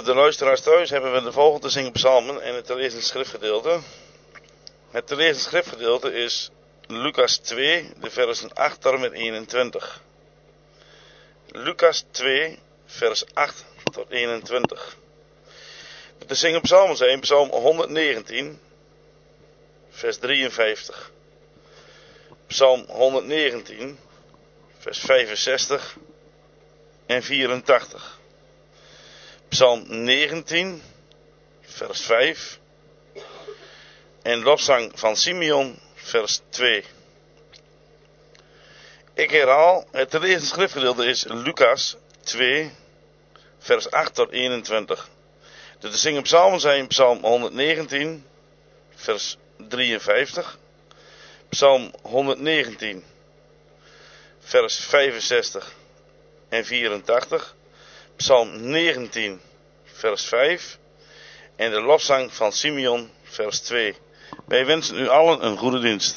Voor de luisteraars thuis hebben we de volgende zingen psalmen en het te lezen schriftgedeelte. Het te lezen schriftgedeelte is Lucas 2, de versen 8 tot en met 21. Lucas 2, vers 8 tot 21. De te zingen psalmen zijn psalm 119, vers 53. Psalm 119, vers 65 en 84. Psalm 19, vers 5. En lofzang van Simeon, vers 2. Ik herhaal, het te lezen schriftgedeelte is Lucas 2, vers 8 tot 21. De te zingen psalmen zijn psalm 119, vers 53. Psalm 119, vers 65 en 84. Psalm 19, vers 5. En de lofzang van Simeon, vers 2. Wij wensen u allen een goede dienst.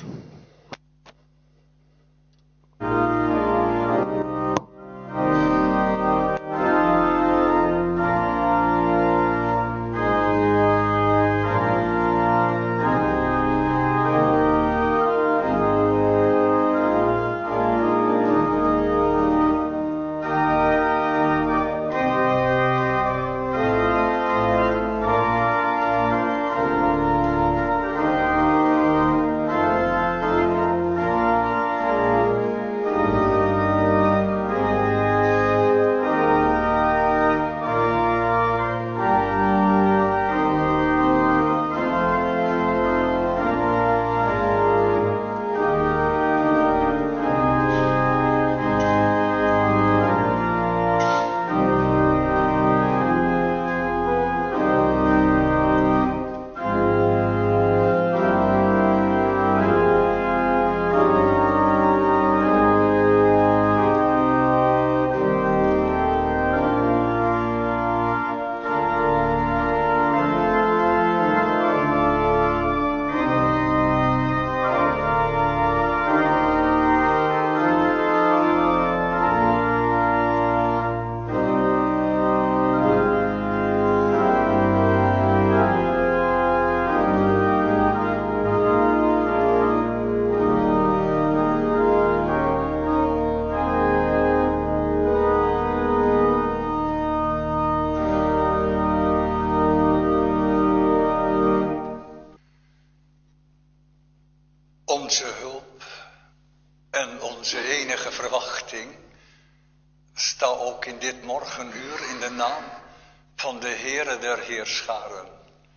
Onze hulp en onze enige verwachting sta ook in dit morgenuur in de naam van de Heere der Heerscharen,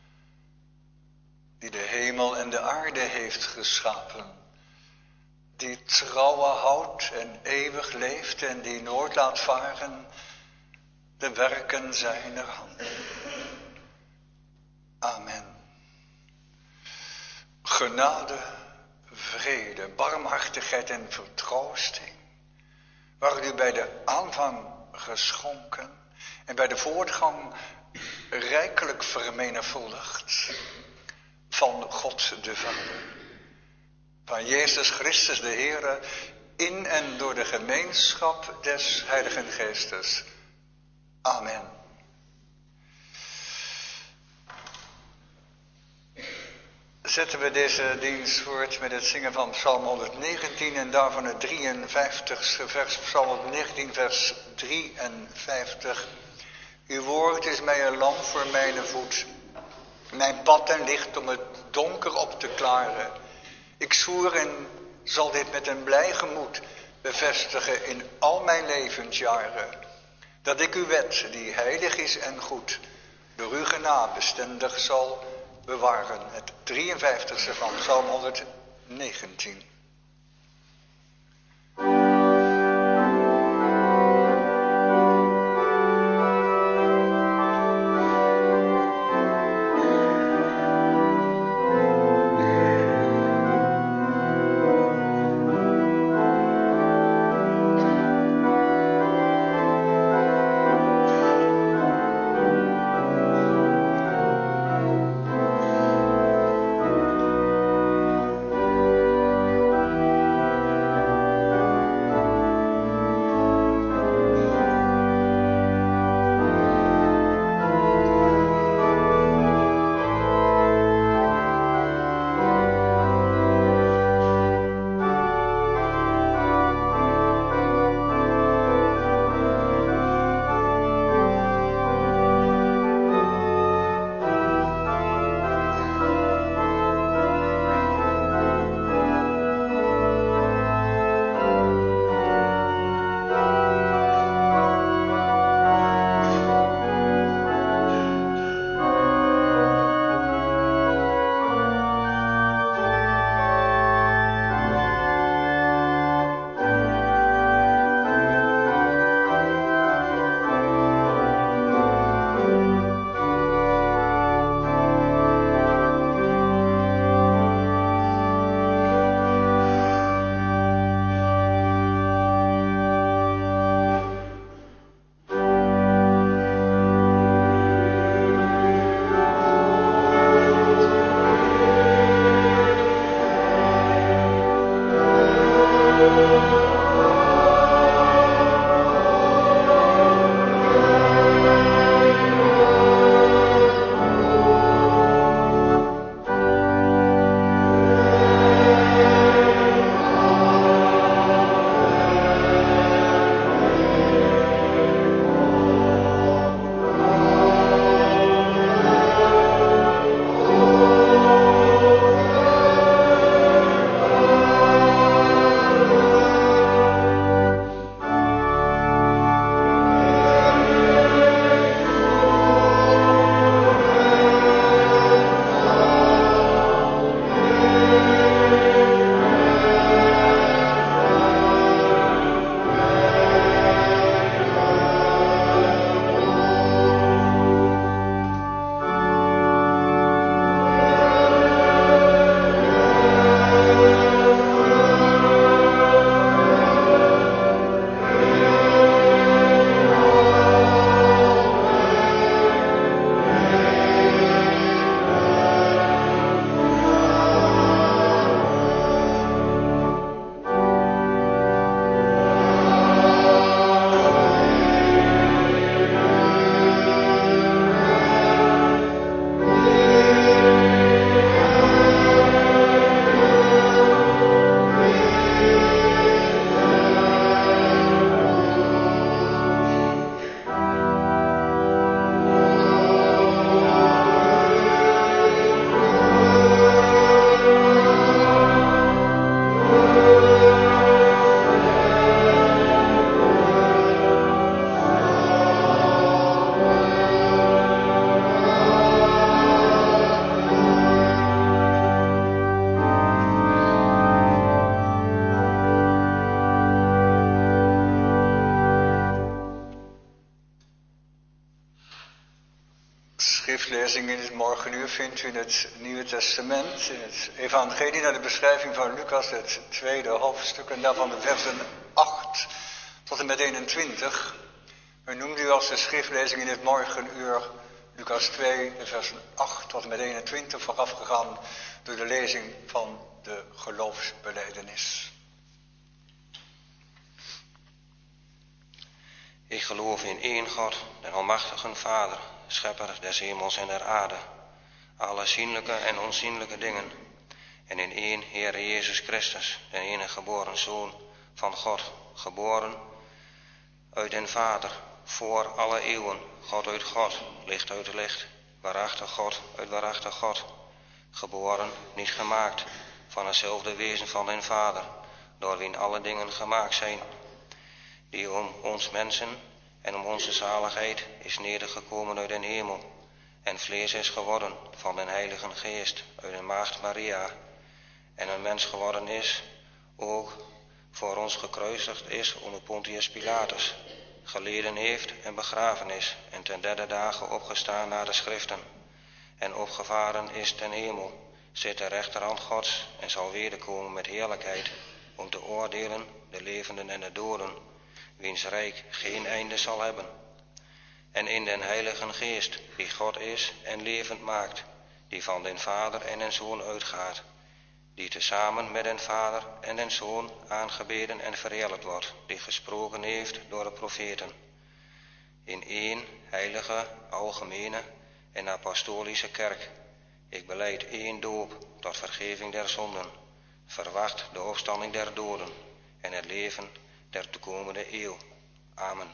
die de hemel en de aarde heeft geschapen, die trouwe houdt en eeuwig leeft en die nooit laat varen de werken zijner handen. Amen. Genade, vrede, barmhartigheid en vertroosting waren u bij de aanvang geschonken en bij de voortgang rijkelijk vermenigvuldigd van God de Vader, van Jezus Christus de Heere, in en door de gemeenschap des Heiligen Geestes. Amen. Zetten we deze dienst voort met het zingen van Psalm 119 en daarvan het 53ste vers, Psalm 119 vers 53. Uw woord is mij een lamp voor mijn voet, mijn pad en licht om het donker op te klaren. Ik zwoer en zal dit met een blij gemoed bevestigen in al mijn levensjaren, dat ik uw wet, die heilig is en goed, door uw genade bestendig zal bewaren. Het 53ste van Psalm 119. lezing in het morgenuur vindt u in het Nieuwe Testament, in het evangelie naar de beschrijving van Lucas, het tweede hoofdstuk, en daarvan de versen 8 tot en met 21. U noemt u als de schriftlezing in het morgenuur Lucas 2, de versen 8 tot en met 21, voorafgegaan door de lezing van de geloofsbelijdenis. Ik geloof in één God, de almachtige Vader, schepper des hemels en der aarde, alle zienlijke en onzienlijke dingen, en in één Heere Jezus Christus, de enige geboren Zoon van God, geboren uit den Vader, voor alle eeuwen, God uit God, licht uit licht, waarachtig God uit waarachtig God, geboren, niet gemaakt, van hetzelfde wezen van den Vader, door wien alle dingen gemaakt zijn, die om ons mensen en om onze zaligheid is nedergekomen uit den hemel, en vlees is geworden van den Heilige Geest uit de maagd Maria, en een mens geworden is, ook voor ons gekruisigd is onder Pontius Pilatus, geleden heeft en begraven is, en ten derde dagen opgestaan naar de schriften, en opgevaren is ten hemel, zit de rechterhand Gods, en zal wederkomen met heerlijkheid, om te oordelen de levenden en de doden, wiens rijk geen einde zal hebben. En in den Heilige Geest, die God is en levend maakt, die van den Vader en den Zoon uitgaat, die tezamen met den Vader en den Zoon aangebeden en verheerlijkt wordt, die gesproken heeft door de profeten. In één heilige, algemene en apostolische kerk. Ik belijd één doop tot vergeving der zonden, verwacht de opstanding der doden en het leven der toekomende eeuw. Amen.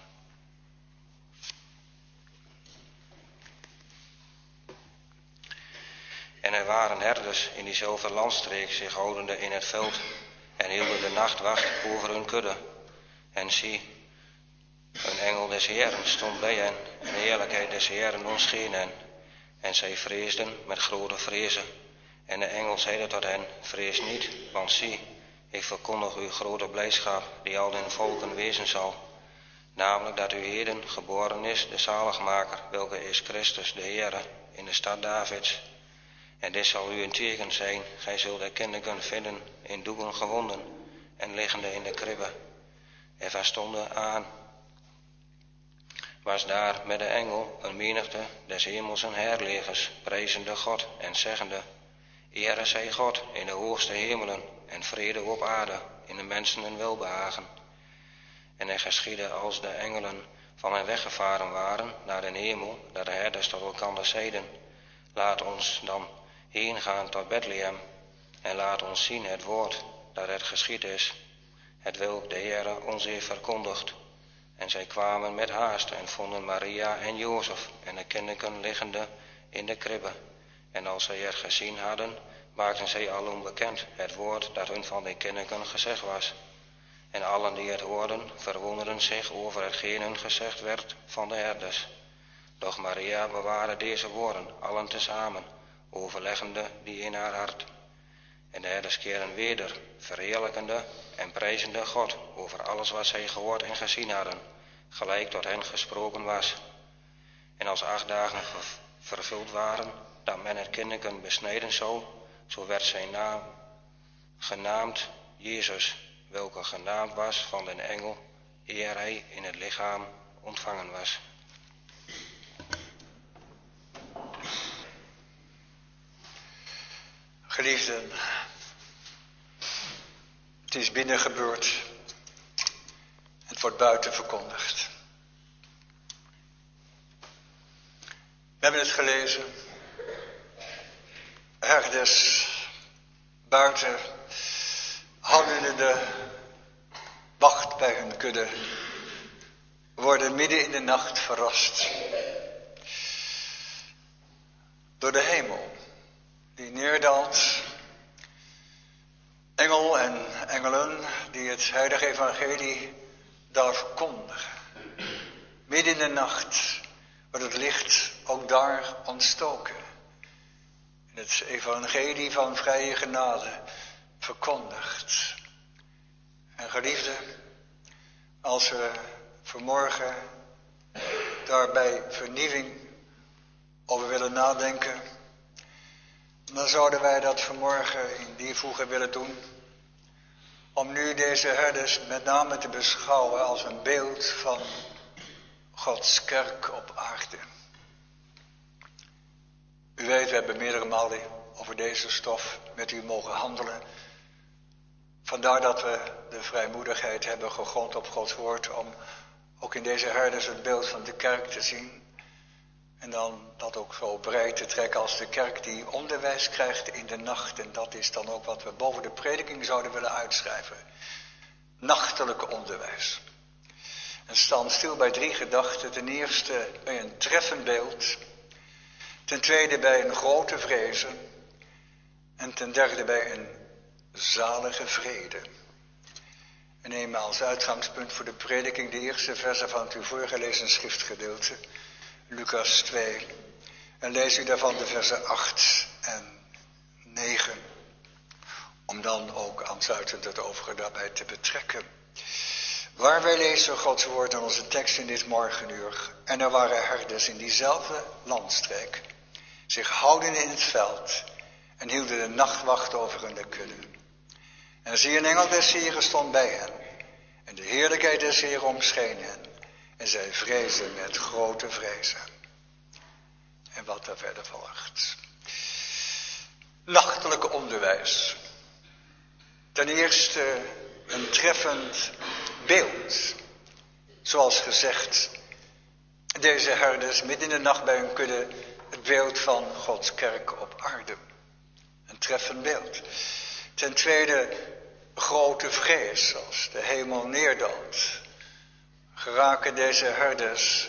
En er waren herders in diezelfde landstreek zich houdende in het veld en hielden de nachtwacht over hun kudde. En zie, een engel des Heeren stond bij hen en de heerlijkheid des Heeren omscheen hen. En zij vreesden met grote vrezen. En de engel zeide tot hen, vrees niet, want zie, ik verkondig u grote blijdschap die al den volken wezen zal. Namelijk dat u heden geboren is de zaligmaker, welke is Christus de Heere, in de stad Davids. En dit zal u een teken zijn, gij zult de kinderen vinden in doeken gewonden en liggende in de kribbe. En verstonden aan was daar met de engel een menigte des hemelsen heerlegers, prijzende God en zeggende, Ere zij God in de hoogste hemelen en vrede op aarde in de mensen een welbehagen. En er geschiedde als de engelen van hen weggevaren waren naar den hemel, dat de herders tot elkander zeiden, laat ons dan heen gaan tot Bethlehem en laat ons zien het woord dat het geschied is, het welk de Heere ons heeft verkondigd. En zij kwamen met haast en vonden Maria en Jozef en de kinderen liggende in de kribbe. En als zij het gezien hadden, maakten zij allen bekend het woord dat hun van de kinderen gezegd was. En allen die het hoorden, verwonderden zich over hetgeen hun gezegd werd van de herders. Doch Maria bewaarde deze woorden, allen tezamen, overleggende die in haar hart. En de herders keerden weder, verheerlijkende en prijzende God over alles wat zij gehoord en gezien hadden, gelijk tot hen gesproken was. En als 8 dagen vervuld waren, dat men het kinderen besnijden zou, zo werd zijn naam genaamd Jezus, welke genaamd was van den engel, eer hij in het lichaam ontvangen was. Geliefden, het is binnen gebeurd. Het wordt buiten verkondigd. We hebben het gelezen. Herders buiten houden de wacht bij hun kudde, worden midden in de nacht verrast door de hemel die neerdaalt. Engel en engelen die het heilige evangelie daar verkondigen. Midden in de nacht wordt het licht ook daar ontstoken. In het evangelie van vrije genade verkondigd. En geliefden, als we vanmorgen daar bij vernieuwing over willen nadenken, dan zouden wij dat vanmorgen in die voege willen doen. Om nu deze herders met name te beschouwen als een beeld van Gods kerk op aarde. U weet, we hebben meerdere malen over deze stof met u mogen handelen. Vandaar dat we de vrijmoedigheid hebben gegrond op Gods woord om ook in deze herders het beeld van de kerk te zien. En dan dat ook zo breed te trekken als de kerk die onderwijs krijgt in de nacht. En dat is dan ook wat we boven de prediking zouden willen uitschrijven. Nachtelijk onderwijs. En staan stil bij 3 gedachten. Ten eerste bij een treffend beeld. Ten tweede bij een grote vrezen. En ten derde bij een zalige vrede. En neem als uitgangspunt voor de prediking de eerste versen van het u voorgelezen schriftgedeelte. Lucas 2. En lees u daarvan de versen 8 en 9. Om dan ook aansluitend het overige daarbij te betrekken. Waar wij lezen Gods woord in onze tekst in dit morgenuur. En er waren herders in diezelfde landstreek. Zich houden in het veld. En hielden de nachtwacht over hun kudde. En zie, een engel des Heren stond bij hen. En de heerlijkheid des Heren omscheen hen. En zij vreesden met grote vrezen. En wat er verder volgt. Nachtelijke onderwijs. Ten eerste een treffend beeld. Zoals gezegd, deze herders midden in de nacht bij hun kudde het beeld van Gods kerk op aarde. Een treffend beeld. Ten tweede grote vrees als de hemel neerdaalt. Geraken deze herders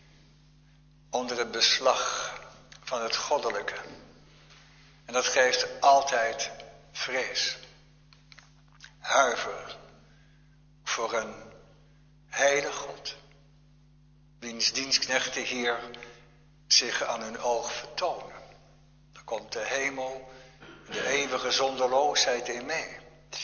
onder het beslag van het goddelijke. En dat geeft altijd vrees. Huiver voor een heilige God. Wiens dienstknechten hier zich aan hun oog vertonen. Dan komt de hemel, de eeuwige zonderloosheid in mee.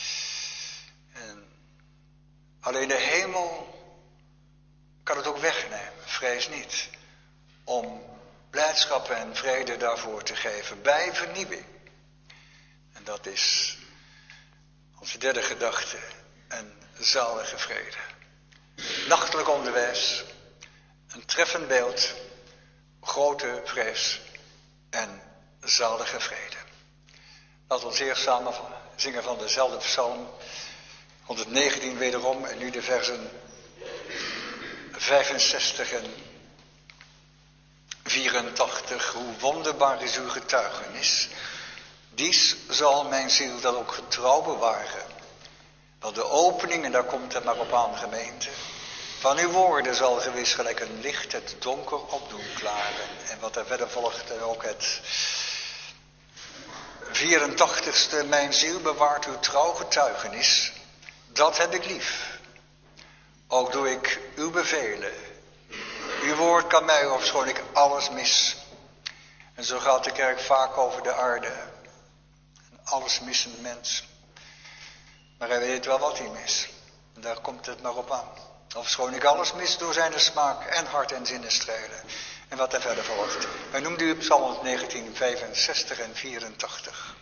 En alleen de hemel kan het ook wegnemen, vrees niet. Om blijdschap en vrede daarvoor te geven bij vernieuwing. En dat is onze derde gedachte, een zalige vrede. Nachtelijk onderwijs, een treffend beeld, grote vrees en zalige vrede. Laten we ons eerst samen zingen van dezelfde psalm, 119 wederom, en nu de versen 65 en 84. Hoe wonderbaar is uw getuigenis. Dies zal mijn ziel dan ook getrouw bewaren. Want de opening, en daar komt het maar op aan gemeente, van uw woorden zal gewis gelijk een licht het donker opdoen klaren. En wat er verder volgt, en ook het 84ste, mijn ziel bewaart uw trouw getuigenis. Dat heb ik lief. Ook doe ik uw bevelen. Uw woord kan mij, ofschoon ik alles mis. En zo gaat de kerk vaak over de aarde. Een alles missend mens. Maar hij weet wel wat hij mis. En daar komt het maar op aan. Ofschoon ik alles mis door zijn smaak en hart en zinnen strijden. En wat er verder volgt. Wij noemden u Psalm 119, 65 en 84.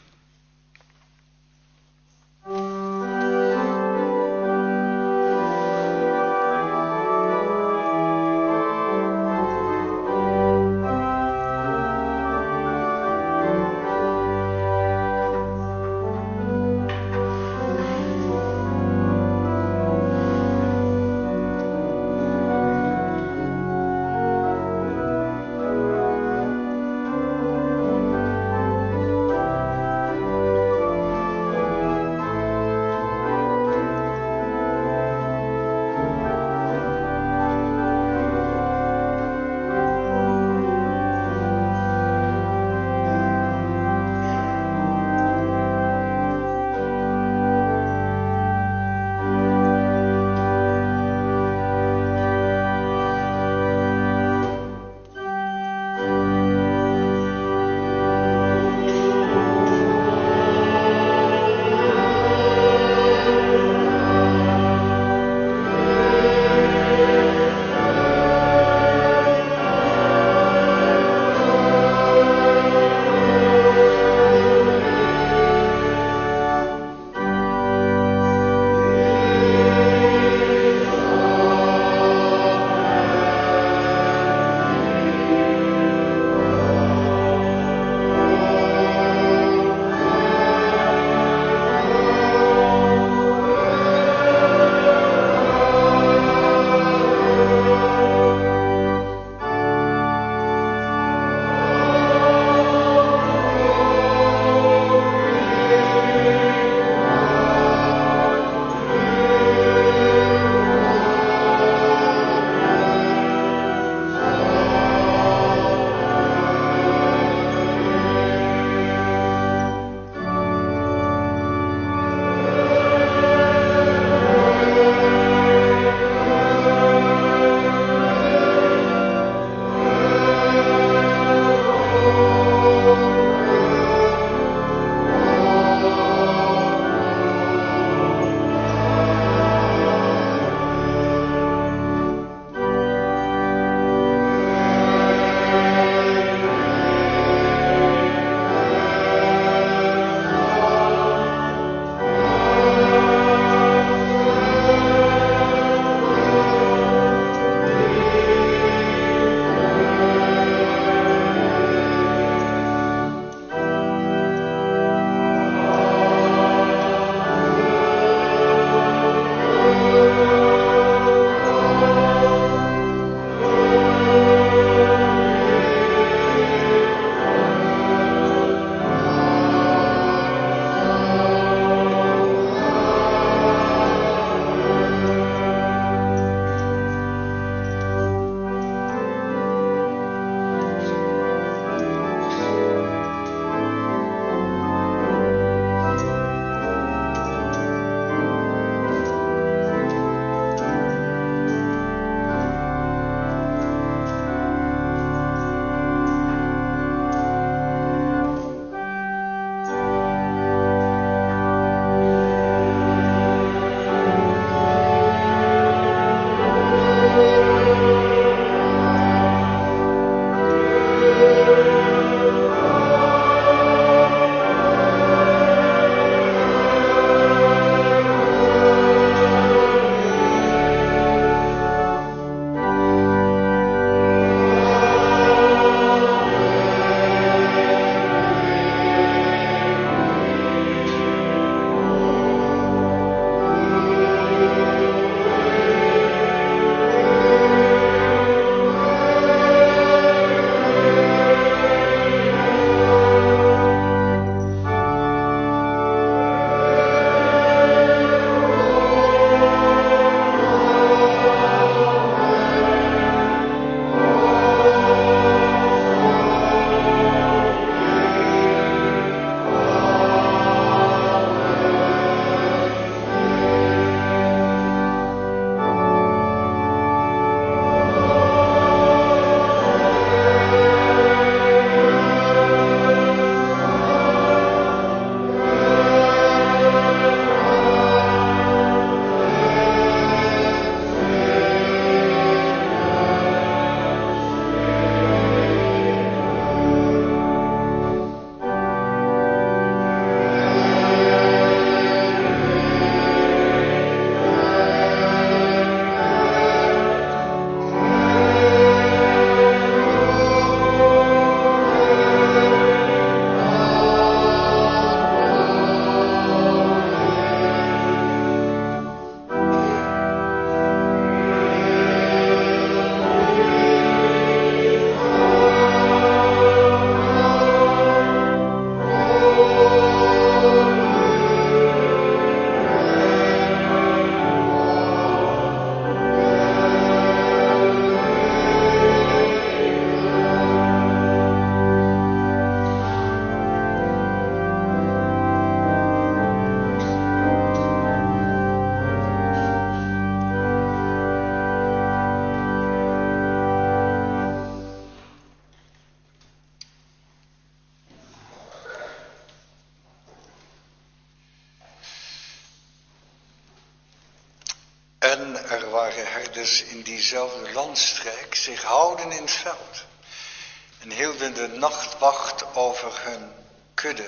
waren herders in diezelfde landstreek zich houden in het veld en hielden de nachtwacht over hun kudde.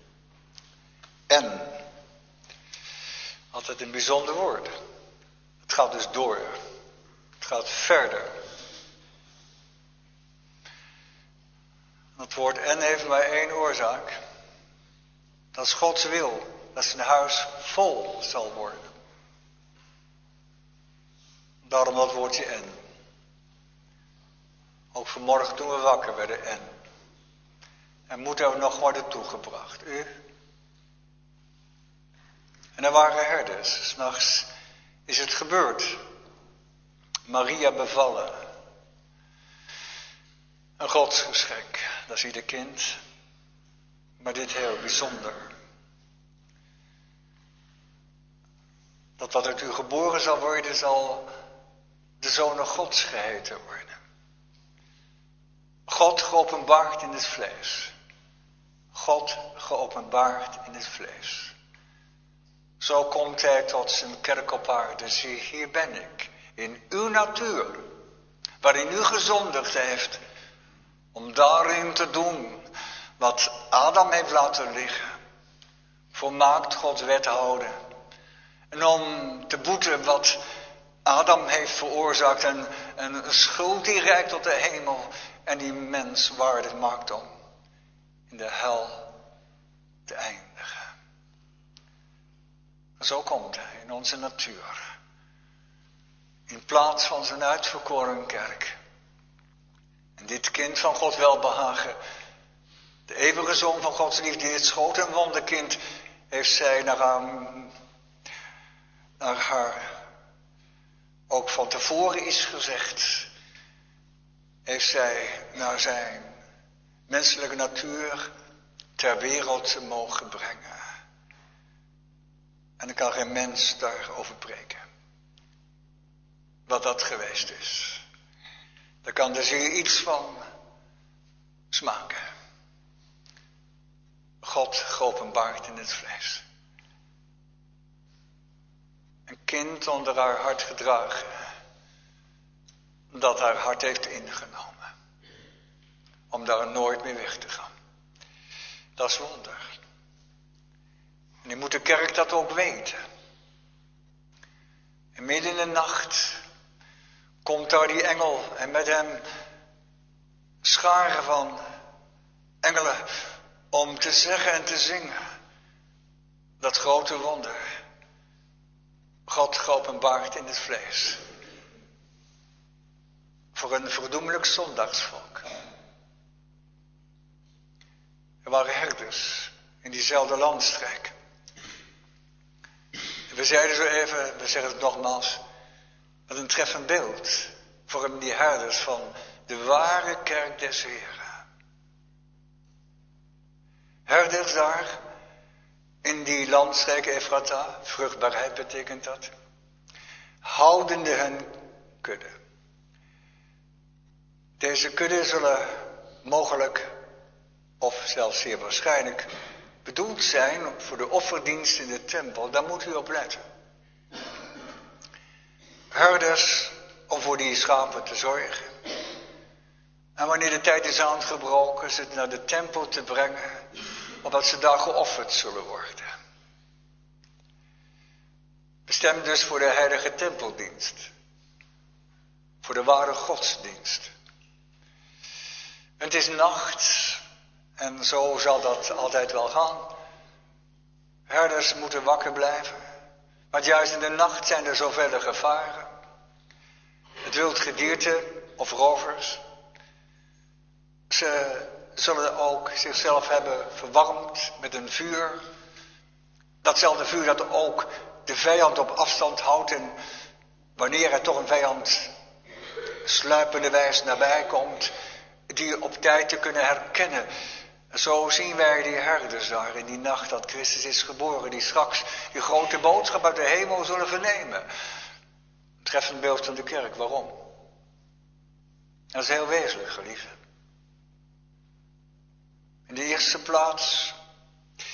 En, altijd een bijzonder woord. Het gaat dus door. Het gaat verder. Het woord en heeft maar één oorzaak. Dat is Gods wil. Dat zijn huis vol zal worden. Daarom dat woordje en. Ook vanmorgen toen we wakker werden en. En moet er nog worden toegebracht. U? En er waren herders. 's Nachts is het gebeurd. Maria bevallen. Een godsgeschenk. Dat is ieder kind. Maar dit heel bijzonder. Dat wat uit u geboren zal worden, zal de Zoon Gods geheten worden. God geopenbaard in het vlees. God geopenbaard in het vlees. Zo komt hij tot zijn kerk op aarde. Zie, hier ben ik. In uw natuur. Waarin u gezondigd heeft. Om daarin te doen wat Adam heeft laten liggen. Volmaakt Gods wet houden. En om te boeten wat Adam heeft veroorzaakt. En een schuld die reikt tot de hemel. En die mens waardig maakt om in de hel te eindigen. Zo komt hij in onze natuur. In plaats van zijn uitverkoren kerk. En dit kind van God welbehagen. De eeuwige zoon van Gods liefde, dit schoot en wonderkind, heeft zij naar haar ook van tevoren is gezegd. Heeft zij naar zijn menselijke natuur ter wereld mogen brengen. En er kan geen mens daarover preken. Wat dat geweest is. Daar kan de ziel iets van smaken. God geopenbaard in het vlees. Een kind onder haar hart gedragen. Dat haar hart heeft ingenomen. Om daar nooit meer weg te gaan. Dat is wonder. En nu moet de kerk dat ook weten. En midden in de nacht komt daar die engel en met hem scharen van engelen om te zeggen en te zingen. Dat grote wonder. God geopenbaard in het vlees. Voor een verdoemelijk zondagsvolk. Er waren herders in diezelfde landstreek. We zeiden zo even, we zeggen het nogmaals, wat een treffend beeld vormen die herders van de ware kerk des Heren. Herders daar in die landstreek Ephrata, vruchtbaarheid betekent dat, houdende hun kudde. Deze kudde zullen mogelijk, of zelfs zeer waarschijnlijk, bedoeld zijn voor de offerdienst in de tempel. Daar moet u op letten. Herders om voor die schapen te zorgen. En wanneer de tijd is aangebroken, ze naar de tempel te brengen, omdat ze daar geofferd zullen worden. Bestemd dus voor de heilige tempeldienst. Voor de ware godsdienst. Het is nacht. En zo zal dat altijd wel gaan. Herders moeten wakker blijven. Want juist in de nacht zijn er zoveel gevaren. Het wild gedierte of rovers. Ze zullen ook zichzelf hebben verwarmd met een vuur. Datzelfde vuur dat ook de vijand op afstand houdt. En wanneer er toch een vijand sluipende wijs nabij komt, die op tijd te kunnen herkennen. Zo zien wij die herders daar in die nacht dat Christus is geboren, die straks die grote boodschap uit de hemel zullen vernemen. Treffend beeld van de kerk, waarom? Dat is heel wezenlijk, geliefde. In de eerste plaats,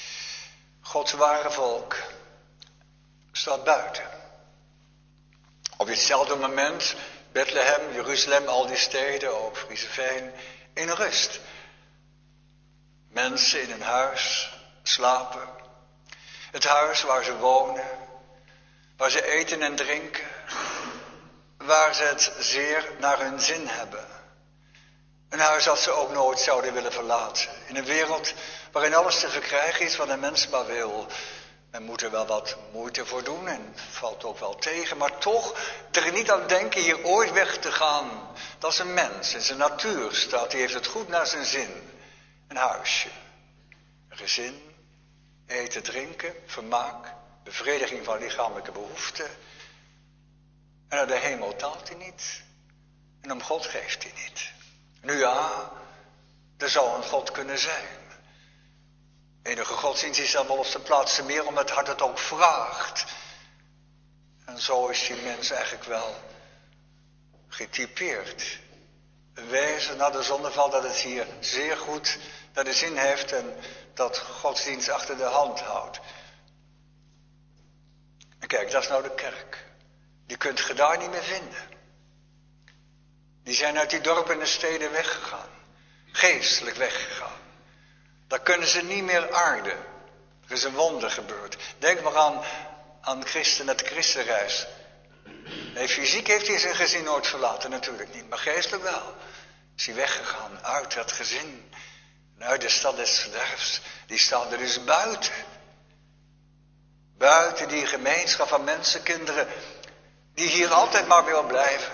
Gods ware volk staat buiten. Op ditzelfde moment, Bethlehem, Jeruzalem, al die steden, ook Frieseveen, in rust. Mensen in een huis slapen. Het huis waar ze wonen, waar ze eten en drinken, waar ze het zeer naar hun zin hebben. Een huis dat ze ook nooit zouden willen verlaten. In een wereld waarin alles te verkrijgen is wat een mens maar wil. Men moet er wel wat moeite voor doen en valt ook wel tegen. Maar toch er niet aan denken hier ooit weg te gaan. Dat is een mens, in zijn natuur staat. Die heeft het goed naar zijn zin. Een huisje, een gezin, eten, drinken, vermaak, bevrediging van lichamelijke behoeften. En naar de hemel taalt hij niet. En om God geeft hij niet. Nu ja, er zou een God kunnen zijn. Enige godsdienst is dan wel op zijn plaats te meer, omdat het hart het ook vraagt. En zo is die mens eigenlijk wel getypeerd. Een wezen na de zondeval dat het hier zeer goed naar de zin heeft en dat godsdienst achter de hand houdt. En kijk, dat is nou de kerk. Die kunt je daar niet meer vinden. Die zijn uit die dorpen en steden weggegaan. Geestelijk weggegaan. Daar kunnen ze niet meer aarden. Er is een wonder gebeurd. Denk maar aan Christen, het Christenreis. Nee, fysiek heeft hij zijn gezin nooit verlaten, natuurlijk niet. Maar geestelijk wel. Is hij weggegaan uit dat gezin. En uit de stad des verderfs. Die staan er dus buiten. Buiten die gemeenschap van mensenkinderen. Die hier altijd maar wil blijven.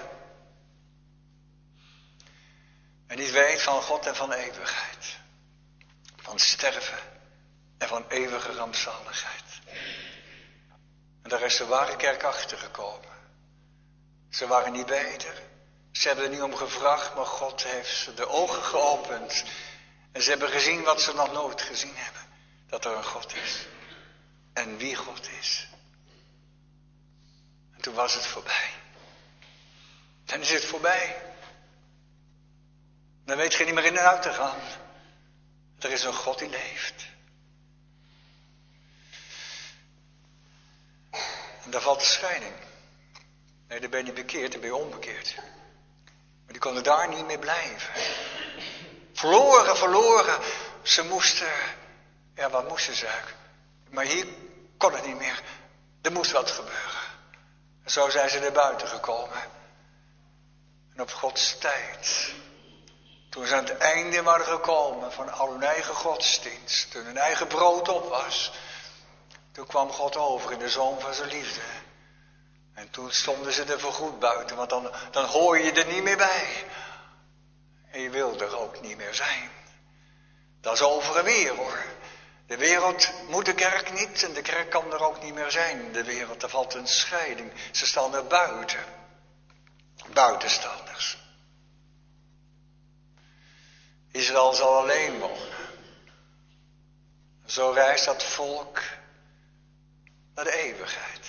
En niet weet van God en van eeuwigheid. Van sterven en van eeuwige rampzaligheid. En daar is de ware kerk achter gekomen. Ze waren niet beter. Ze hebben er niet om gevraagd, maar God heeft ze de ogen geopend. En ze hebben gezien wat ze nog nooit gezien hebben. Dat er een God is. En wie God is. En toen was het voorbij. Dan is het voorbij. Dan weet je niet meer in en uit te gaan. Er is een God die leeft. En daar valt de scheiding. Nee, dan ben je niet bekeerd, dan ben je onbekeerd. Maar die konden daar niet meer blijven. Verloren. Ze moesten, ja wat moesten ze eigenlijk? Maar hier kon het niet meer. Er moest wat gebeuren. En zo zijn ze er buiten gekomen. En op Gods tijd. Toen ze aan het einde waren gekomen van al hun eigen godsdienst. Toen hun eigen brood op was. Toen kwam God over in de zoon van zijn liefde. En toen stonden ze er voorgoed buiten. Want dan hoor je er niet meer bij. En je wil er ook niet meer zijn. Dat is over en weer hoor. De wereld moet de kerk niet. En de kerk kan er ook niet meer zijn. De wereld, daar valt een scheiding. Ze staan er buiten. Buitenstanders. Israël zal alleen wonen. Zo reist dat volk naar de eeuwigheid.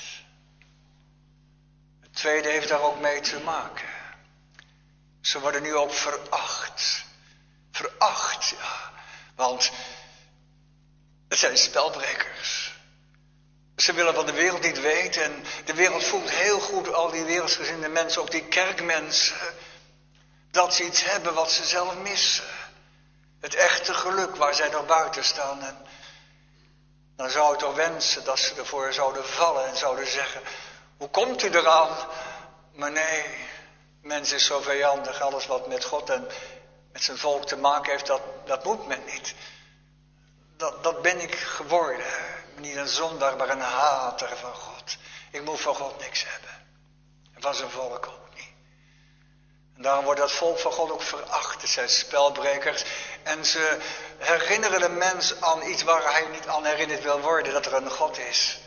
Het tweede heeft daar ook mee te maken. Ze worden nu ook veracht. Veracht, ja. Want het zijn spelbrekers. Ze willen van de wereld niet weten. En de wereld voelt heel goed, al die wereldsgezinde mensen, ook die kerkmensen, dat ze iets hebben wat ze zelf missen. Het echte geluk waar zij nog buiten staan. En dan zou ik toch wensen dat ze ervoor zouden vallen en zouden zeggen, hoe komt u eraan? Maar nee, mens is zo vijandig. Alles wat met God en met zijn volk te maken heeft, dat moet men niet. Dat ben ik geworden. Niet een zondaar, maar een hater van God. Ik moet van God niks hebben. En van zijn volk ook niet. En daarom wordt dat volk van God ook veracht. Het zijn spelbrekers. En ze herinneren de mens aan iets waar hij niet aan herinnerd wil worden. Dat er een God is.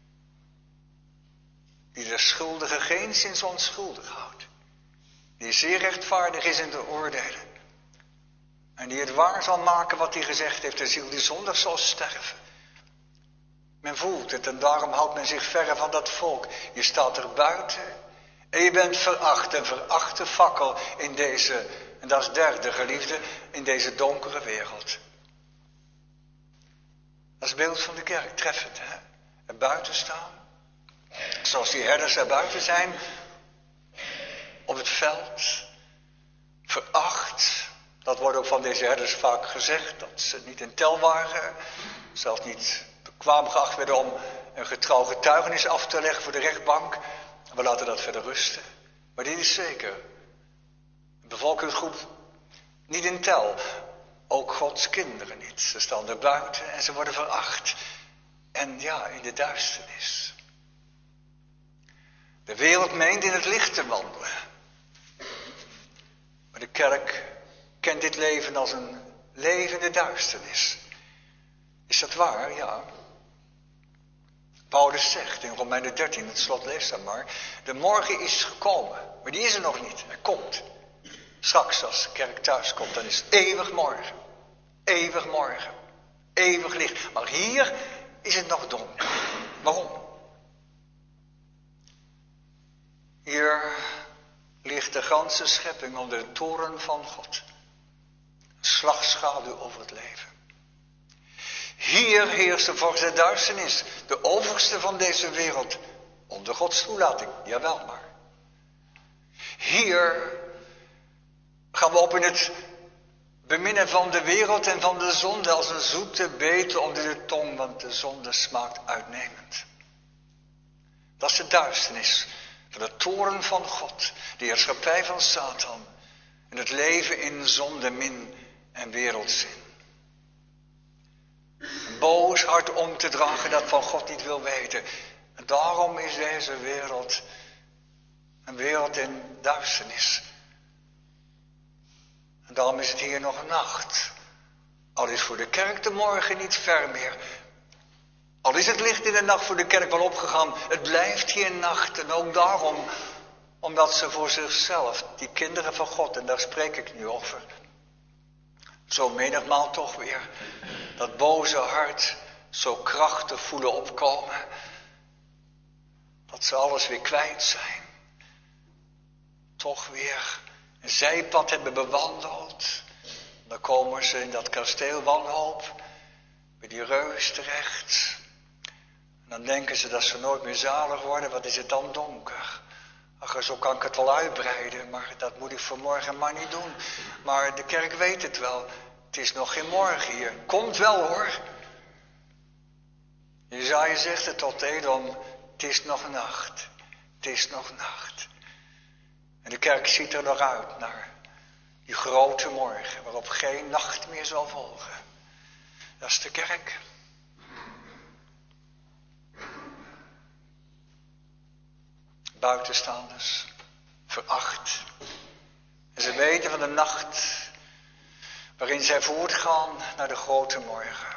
Die de schuldige geenszins onschuldig houdt. Die zeer rechtvaardig is in de oordelen. En die het waar zal maken wat hij gezegd heeft. De ziel die zondig zal sterven. Men voelt het en daarom houdt men zich verre van dat volk. Je staat er buiten. En je bent veracht. Een verachte fakkel in deze, en dat is derde geliefde, in deze donkere wereld. Dat is het beeld van de kerk. Treffend hè. Er buiten staan. Zoals die herders er buiten zijn. op het veld, veracht. Dat wordt ook van deze herders vaak gezegd, dat ze niet in tel waren, zelfs niet bekwaam geacht werden om een getrouw getuigenis af te leggen voor de rechtbank. We laten dat verder rusten. Maar dit is zeker. Een bevolkingsgroep niet in tel. Ook Gods kinderen niet. Ze staan er buiten en ze worden veracht. En ja, in de duisternis. De wereld meent in het licht te wandelen. Maar de kerk kent dit leven als een leven in de duisternis. Is dat waar? Ja. Paulus zegt in Romeinen 13, het slot lees dan maar. De morgen is gekomen, maar die is er nog niet. Hij komt. Straks als de kerk thuis komt, dan is het eeuwig morgen. Eeuwig morgen. Eeuwig licht. Maar hier is het nog donker. Waarom? Hier ligt de ganse schepping onder de toren van God. Een slagschaduw over het leven. Hier heerst de vorst der duisternis, de overste van deze wereld, onder Gods toelating, jawel maar. Hier gaan we op in het beminnen van de wereld en van de zonde als een zoete betel onder de tong, want de zonde smaakt uitnemend. Dat is de duisternis van de toren van God, de heerschappij van Satan en het leven in zonde, min en wereldzin. Een boos hart om te dragen dat van God niet wil weten. En daarom is deze wereld een wereld in duisternis. En daarom is het hier nog nacht. Al is voor de kerk de morgen niet ver meer. Al is het licht in de nacht voor de kerk wel opgegaan. Het blijft hier nacht. En ook daarom, omdat ze voor zichzelf, die kinderen van God, en daar spreek ik nu over, zo menigmaal toch weer dat boze hart zo krachtig voelen opkomen, dat ze alles weer kwijt zijn. Toch weer een zijpad hebben bewandeld. Dan komen ze in dat kasteel wanhoop, bij die reus terecht. En dan denken ze dat ze nooit meer zalig worden. Wat is het dan donker? Ach, zo kan ik het wel uitbreiden, maar dat moet ik vanmorgen maar niet doen. Maar de kerk weet het wel. Het is nog geen morgen hier. Komt wel hoor. Jesaja zegt het tot Edom. Het is nog nacht. Het is nog nacht. En de kerk ziet er nog uit naar die grote morgen waarop geen nacht meer zal volgen. Dat is de kerk. Buitenstaanders, veracht. En ze weten van de nacht waarin zij voortgaan naar de grote morgen.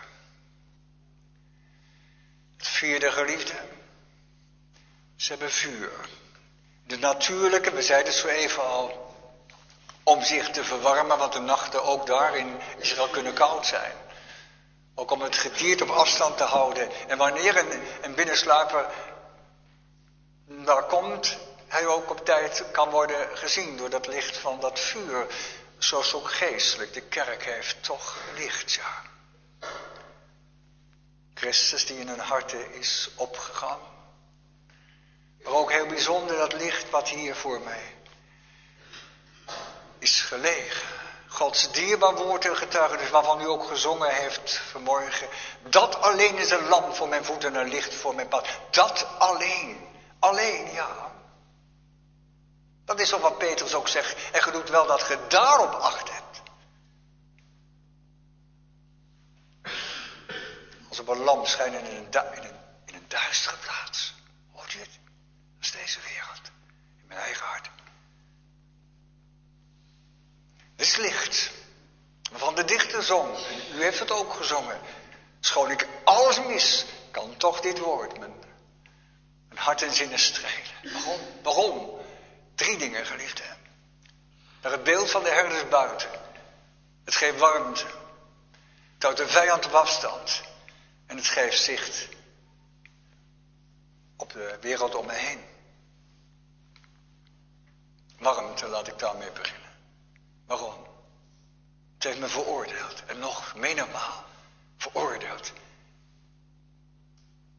Het vierde geliefde. Ze hebben vuur. De natuurlijke, we zeiden het zo even al, om zich te verwarmen, want de nachten ook daarin is het al kunnen koud zijn. Ook om het getiert op afstand te houden. En wanneer een binnensluiper daar komt, hij ook op tijd kan worden gezien door dat licht van dat vuur. Zo is ook geestelijk. De kerk heeft toch licht, ja. Christus die in hun harten is opgegaan. Maar ook heel bijzonder dat licht wat hier voor mij is gelegen. Gods dierbaar woord en getuigenis waarvan u ook gezongen heeft vanmorgen. Dat alleen is een lamp voor mijn voeten en een licht voor mijn pad. Dat alleen. Alleen, ja. Dat is toch wat Petrus ook zegt. En je doet wel dat je daarop acht hebt. Als op een lamp schijnen in een duistere plaats. Hoort u het? Dat is deze wereld. In mijn eigen hart. Dit is licht. Waarvan de dichter zong. U heeft het ook gezongen. Schoon ik alles mis, kan toch dit woord mijn hart en zinnen strelen. Waarom? Waarom? 3 dingen, geliefde. Naar het beeld van de herders buiten. Het geeft warmte. Het houdt de vijand op afstand. En het geeft zicht op de wereld om me heen. Warmte, laat ik daarmee beginnen. Waarom? Het heeft me veroordeeld. En nog menigmaal veroordeeld.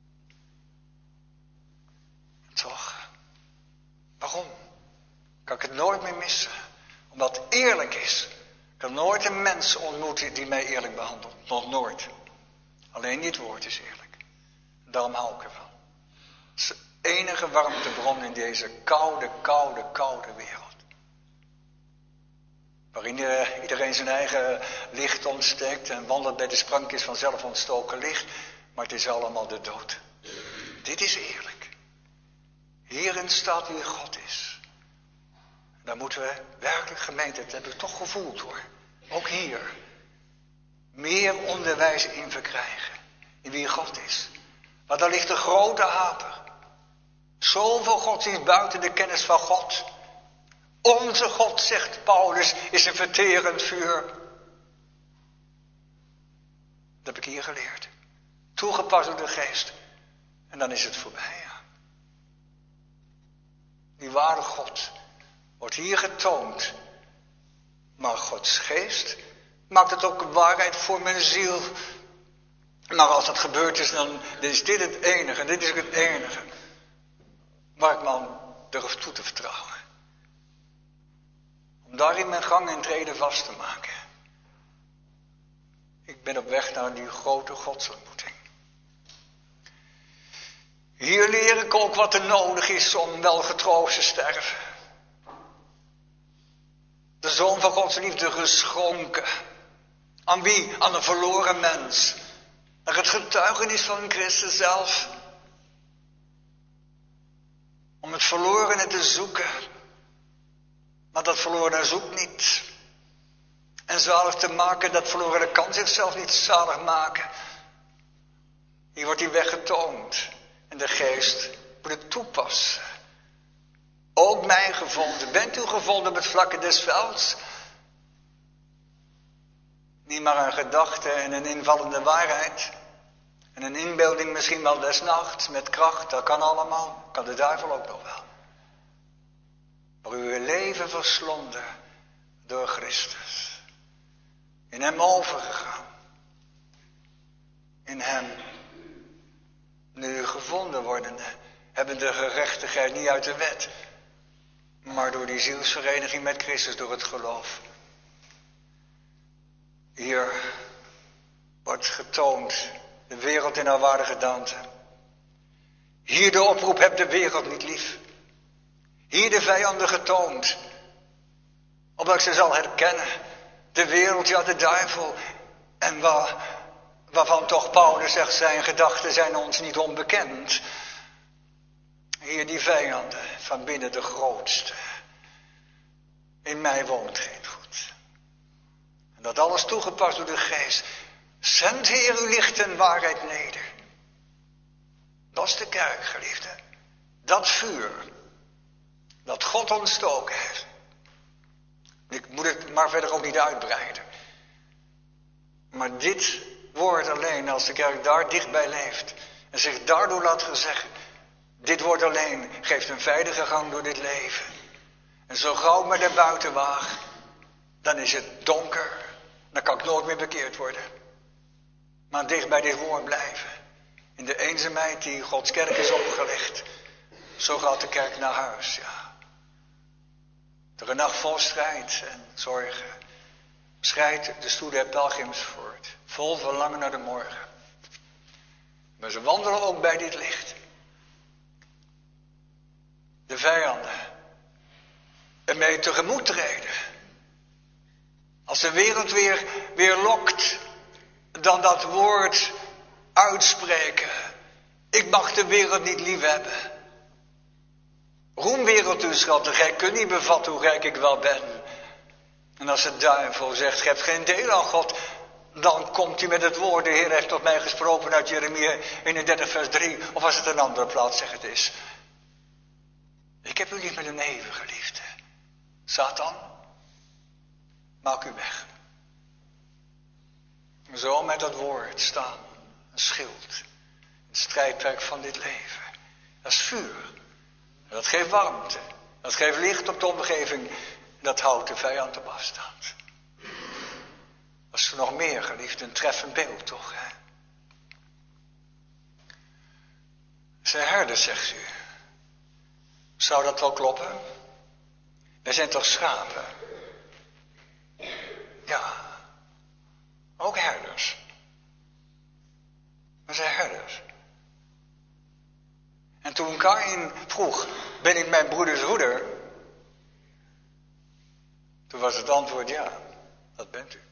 En toch? Waarom? Kan ik het nooit meer missen. Omdat het eerlijk is. Ik heb nooit een mens ontmoet die mij eerlijk behandelt. Nog nooit. Alleen dit woord is eerlijk. Daarom hou ik ervan. Het is de enige warmtebron in deze koude, koude, koude wereld. Waarin iedereen zijn eigen licht ontsteekt en wandelt bij de sprankjes van zelf ontstoken licht. Maar het is allemaal de dood. Dit is eerlijk. Hierin staat wie God is. Daar moeten we werkelijk, gemeente, dat heb ik toch gevoeld hoor. Ook hier. Meer onderwijs in verkrijgen. In wie God is. Maar daar ligt een grote haper. Zoveel godsdienst buiten de kennis van God. Onze God, zegt Paulus, is een verterend vuur. Dat heb ik hier geleerd. Toegepast door de geest. En dan is het voorbij, ja. Die ware God wordt hier getoond. Maar Gods geest maakt het ook een waarheid voor mijn ziel. Maar als dat gebeurd is, dan is dit het enige. Dit is het enige. Waar ik me aan durf toe te vertrouwen. Om daarin mijn gang en treden vast te maken. Ik ben op weg naar die grote godsontmoeting. Hier leer ik ook wat er nodig is om wel getroost te sterven. De Zoon van Gods liefde geschonken. Aan wie? Aan een verloren mens. Naar het getuigenis van Christus zelf. Om het verlorene te zoeken. Maar dat verlorene zoekt niet. En zalig te maken, dat verlorene kan zichzelf niet zalig maken. Hier wordt die weg getoond. En de geest moet het toepassen. Ook mij gevonden. Bent u gevonden op het vlakke des velds? Niet maar een gedachte en een invallende waarheid. En een inbeelding misschien wel des nachts met kracht. Dat kan allemaal. Kan de duivel ook nog wel. Maar uw leven verslonden door Christus. In hem overgegaan. In hem. Nu gevonden wordende. Hebben de gerechtigheid niet uit de wet. Maar door die zielsvereniging met Christus. Door het geloof. Hier wordt getoond. De wereld in haar ware gedaante. Hier de oproep. Heb de wereld niet lief. Hier de vijanden getoond. Opdat ik ze zal herkennen. De wereld, ja de duivel. En waarvan toch Paulus zegt, zijn gedachten zijn ons niet onbekend. Hier die vijanden, van binnen de grootste. In mij woont geen goed. En dat alles toegepast door de geest. Zend Heer uw licht en waarheid neder. Dat is de kerk, geliefde. Dat vuur. Dat God ontstoken heeft. Ik moet het maar verder ook niet uitbreiden. Maar dit woord alleen, als de kerk daar dichtbij leeft. En zich daardoor laat gezeggen. Dit woord alleen geeft een veilige gang door dit leven. En zo gauw ik me naar buiten waag. Dan is het donker. Dan kan ik nooit meer bekeerd worden. Maar dicht bij dit woord blijven. In de eenzaamheid die Gods kerk is opgelegd. Zo gaat de kerk naar huis, ja. Door een nacht vol strijd en zorgen. Schrijdt de stoet der pelgrims voort. Vol verlangen naar de morgen. Maar ze wandelen ook bij dit licht. De vijanden. Ermee tegemoet treden. Als de wereld weer lokt. Dan dat woord uitspreken. Ik mag de wereld niet lief hebben. Roem wereld uw schatten, gij kunt niet bevatten hoe rijk ik wel ben. En als de duivel zegt, gij hebt geen deel aan God, dan komt hij met het woord, de Heer heeft tot mij gesproken uit Jeremia 31 vers 3, of als het een andere plaats zeg het is. Ik heb u niet met een eeuwige liefde. Satan, maak u weg. Zo met dat woord staan, een schild, het strijdperk van dit leven. Dat is vuur. Dat geeft warmte. Dat geeft licht op de omgeving. Dat houdt de vijand op afstand. Dat is nog meer, geliefd, een treffend beeld toch, hè? Zijn herder, zegt u. Zou dat wel kloppen? Wij zijn toch schapen? Ja. Ook herders. We zijn herders. En toen Kaïn vroeg, ben ik mijn broeders hoeder? Toen was het antwoord ja, dat bent u.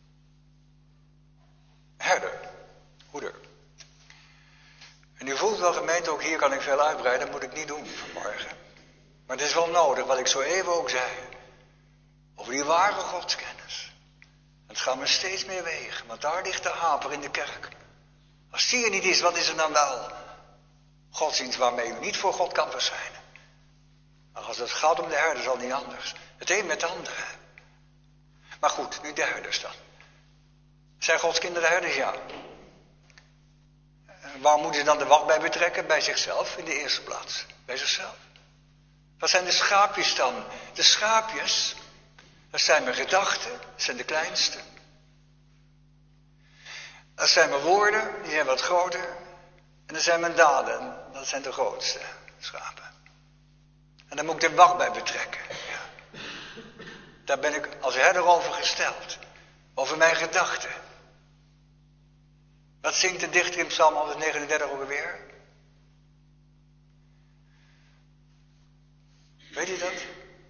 Herder, hoeder. En u voelt wel gemeente, ook hier kan ik veel uitbreiden, dat moet ik niet doen vanmorgen. Maar het is wel nodig, wat ik zo even ook zei. Over die ware godskennis. Het gaat me steeds meer wegen, want daar ligt de haper in de kerk. Als die er niet is, wat is er dan wel? Godsdienst waarmee u niet voor God kan verschijnen. Maar als het gaat om de herders, al niet anders. Het een met het andere. Maar goed, nu de herders dan. Zijn Gods kinderen herders? Ja. Waar moeten ze dan de wacht bij betrekken? Bij zichzelf in de eerste plaats. Bij zichzelf. Wat zijn de schaapjes dan? De schaapjes, dat zijn mijn gedachten, dat zijn de kleinste. Dat zijn mijn woorden, die zijn wat groter. En dat zijn mijn daden, dat zijn de grootste schapen. En daar moet ik de wacht bij betrekken. Ja. Daar ben ik als herder over gesteld. Over mijn gedachten. Wat zingt de dichter in Psalm 139 ook alweer? Weet je dat?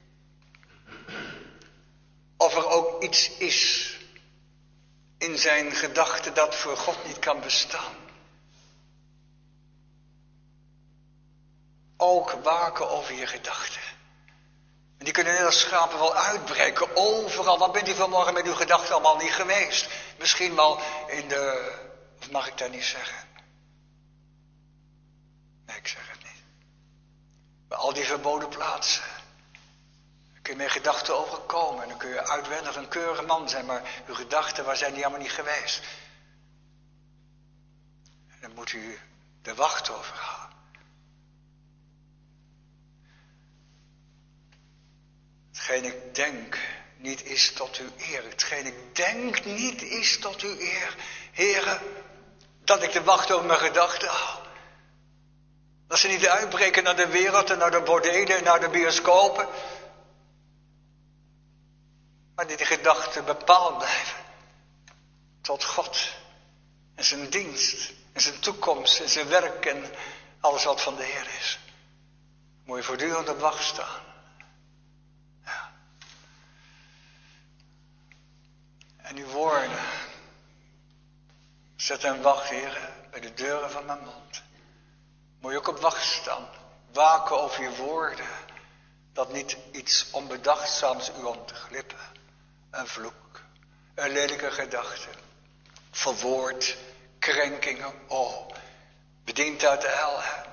Of er ook iets is in zijn gedachten dat voor God niet kan bestaan. Ook waken over je gedachten. En die kunnen net als schapen wel uitbreken, overal. Wat bent u vanmorgen met uw gedachten allemaal niet geweest? Misschien wel in de... Of mag ik dat niet zeggen? Nee, ik zeg het niet. Bij al die verboden plaatsen. Dan kun je met gedachten overkomen. En dan kun je uitwendig een keurige man zijn. Maar uw gedachten, waar zijn die allemaal niet geweest? En dan moet u de wacht over houden. Hetgeen ik denk niet is tot uw eer. Hetgeen ik denk niet is tot uw eer. Heren, dat ik de wacht over mijn gedachten hou. Dat ze niet uitbreken naar de wereld en naar de bordelen en naar de bioscopen. Maar die gedachten bepaald blijven. Tot God. En zijn dienst. En zijn toekomst. En zijn werk. En alles wat van de Heer is. Moet je voortdurend op wacht staan. Ja. En uw woorden. Zet een wacht, heren, bij de deuren van mijn mond. Moet je ook op wacht staan. Waken over je woorden. Dat niet iets onbedachtzaams u om te glippen. Een vloek. Een lelijke gedachte. Verwoord. Krenkingen. Oh. Bedient uit de hel. Hè?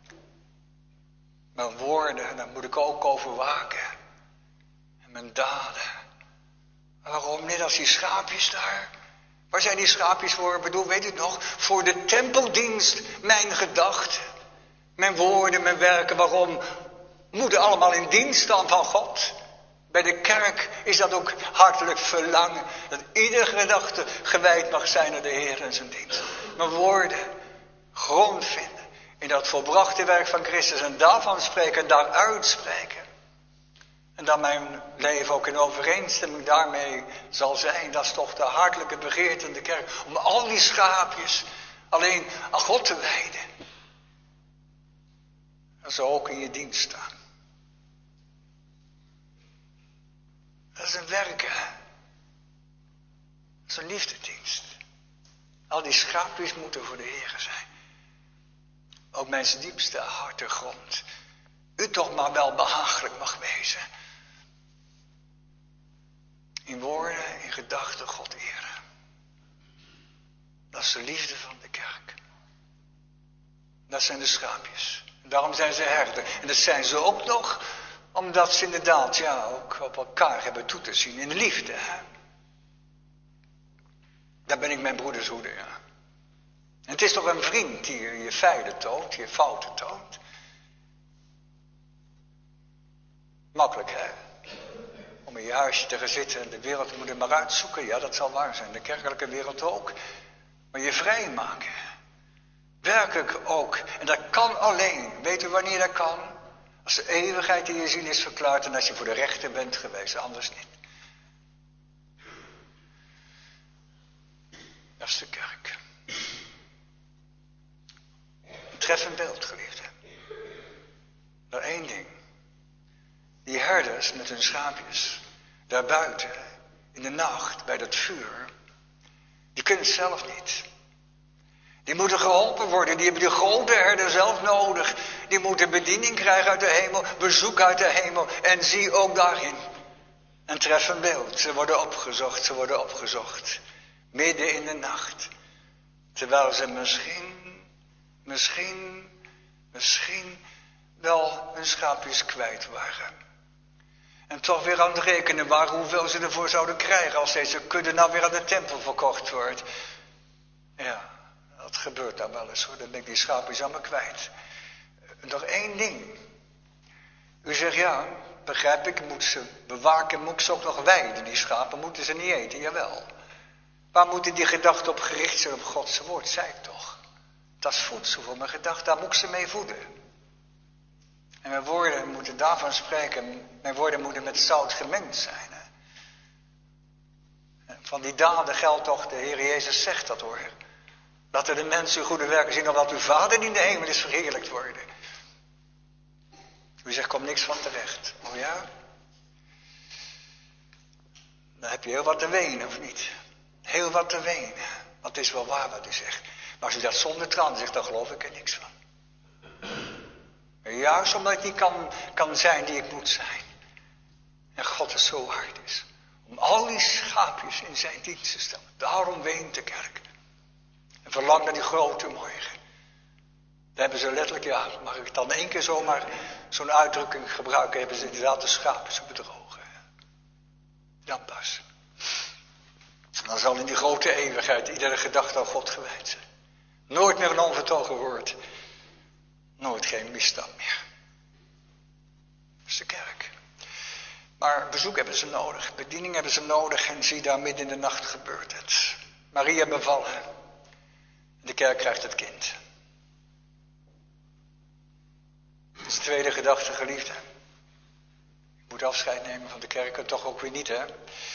Mijn woorden, daar moet ik ook over waken. En mijn daden. Waarom? Net als die schaapjes daar. Waar zijn die schaapjes voor? Bedoel, weet u het nog? Voor de tempeldienst, mijn gedachten, mijn woorden, mijn werken. Waarom? Moeten allemaal in dienst staan van God. Bij de kerk is dat ook hartelijk verlangen. Dat iedere gedachte gewijd mag zijn aan de Heer en zijn dienst. Mijn woorden grond vinden in dat volbrachte werk van Christus. En daarvan spreken en daaruit spreken. En dat mijn leven ook in overeenstemming daarmee zal zijn. Dat is toch de hartelijke begeerte in de kerk. Om al die schaapjes alleen aan God te wijden. En zo ook in je dienst staan. Dat is een werk, hè. Dat is een liefdedienst. Al die schaapjes moeten voor de Heer zijn. Ook mijn diepste hartegrond. U toch maar wel behagelijk mag wezen. In woorden, in gedachten God eren. Dat is de liefde van de kerk. Dat zijn de schaapjes. En daarom zijn ze herder. En dat zijn ze ook nog omdat ze inderdaad ja, ook op elkaar hebben toe te zien. In de liefde. Hè? Daar ben ik mijn broeders hoeder. Ja. En het is toch een vriend die je feilen toont. Je fouten toont. Makkelijk hè. Om in je huisje te gaan zitten en de wereld moet er maar uitzoeken. Ja, dat zal waar zijn. De kerkelijke wereld ook. Maar je vrijmaken. Werkelijk ook. En dat kan alleen. Weet u wanneer dat kan? Als de eeuwigheid in je ziel is verklaard en als je voor de rechter bent geweest, anders niet. Dat is de kerk. Een treffend beeld, geliefde. Maar één ding. Die herders met hun schaapjes, daarbuiten, in de nacht, bij dat vuur, die kunnen het zelf niet. Die moeten geholpen worden, die hebben die grote herder zelf nodig. Die moeten bediening krijgen uit de hemel, bezoek uit de hemel. En zie ook daarin een treffend beeld. Ze worden opgezocht. Midden in de nacht. Terwijl ze misschien wel hun schaapjes kwijt waren. En toch weer aan het rekenen waren hoeveel ze ervoor zouden krijgen als deze kudde nou weer aan de tempel verkocht wordt. Ja, dat gebeurt nou wel eens hoor, dan ben ik die schaapjes allemaal kwijt. Nog één ding. U zegt ja, begrijp ik moet ze bewaken, moet ik ze ook nog weiden, die schapen moeten ze niet eten, jawel. Waar moeten die gedachten op gericht zijn op Gods woord, zei ik toch. Dat is voedsel voor mijn gedachten, daar moet ik ze mee voeden. En mijn woorden moeten daarvan spreken, mijn woorden moeten met zout gemengd zijn. Hè. Van die daden geldt toch, de Heer Jezus zegt dat hoor. Laten de mensen uw goede werken zien, omdat uw Vader die in de hemel is verheerlijkt worden. U zegt, komt niks van terecht. Oh ja? Dan heb je heel wat te wenen, of niet? Heel wat te wenen. Want het is wel waar wat u zegt. Maar als u dat zonder tranen zegt, dan geloof ik er niks van. Juist omdat ik niet kan zijn die ik moet zijn. En God is zo hard is. Om al die schaapjes in zijn dienst te stellen. Daarom weent de kerk. En verlangt naar die grote morgen. Dan hebben ze letterlijk, ja, mag ik dan 1 keer zomaar zo'n uitdrukking gebruiken. Hebben ze inderdaad de schaapjes bedrogen. Dan pas. Dan zal in die grote eeuwigheid iedere gedachte aan God gewijd zijn. Nooit meer een onvertogen woord. Nooit geen misstand meer. Dat is de kerk. Maar bezoek hebben ze nodig. Bediening hebben ze nodig. En zie daar midden in de nacht gebeurt het. Maria bevallen. De kerk krijgt het kind. Dat is de tweede gedachte, geliefde. Ik moet afscheid nemen van de kerk en toch ook weer niet, hè.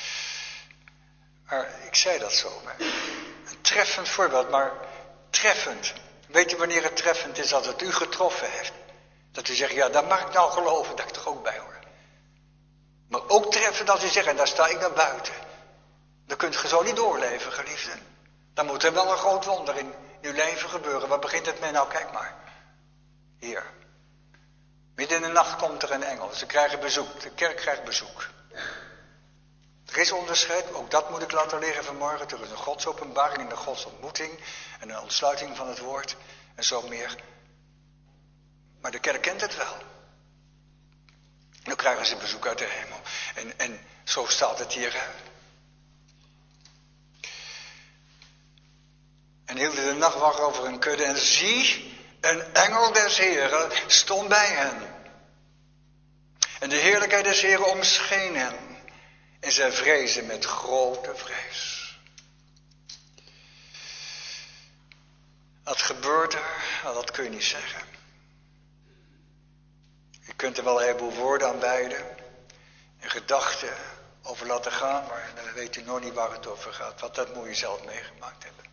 Maar ik zei dat zo. Een treffend voorbeeld, maar treffend. Weet je wanneer het treffend is als het u getroffen heeft? Dat u zegt, ja, daar mag ik nou geloven, dat ik toch ook bij hoor. Maar ook treffend als u zegt, en daar sta ik naar buiten. Dan kunt je zo niet doorleven, geliefde. Dan moet er wel een groot wonder in uw leven gebeuren. Waar begint het mee? Nou, kijk maar. Hier. Midden in de nacht komt er een engel. Ze krijgen bezoek. De kerk krijgt bezoek. Er is onderscheid, ook dat moet ik laten leren vanmorgen. Er is een godsopenbaring en een godsontmoeting. En een ontsluiting van het woord. En zo meer. Maar de kerk kent het wel. Nu krijgen ze bezoek uit de hemel. En zo staat het hier. En hielden de nacht wacht over hun kudde. En zie, een engel des Heren stond bij hen. En de heerlijkheid des Heren omscheen hen. En zij vrezen met grote vrees. Wat gebeurt er? Nou, dat kun je niet zeggen. Je kunt er wel een heleboel woorden aan wijden. En gedachten over laten gaan. Maar dan weet u nog niet waar het over gaat. Want dat moet je zelf meegemaakt hebben.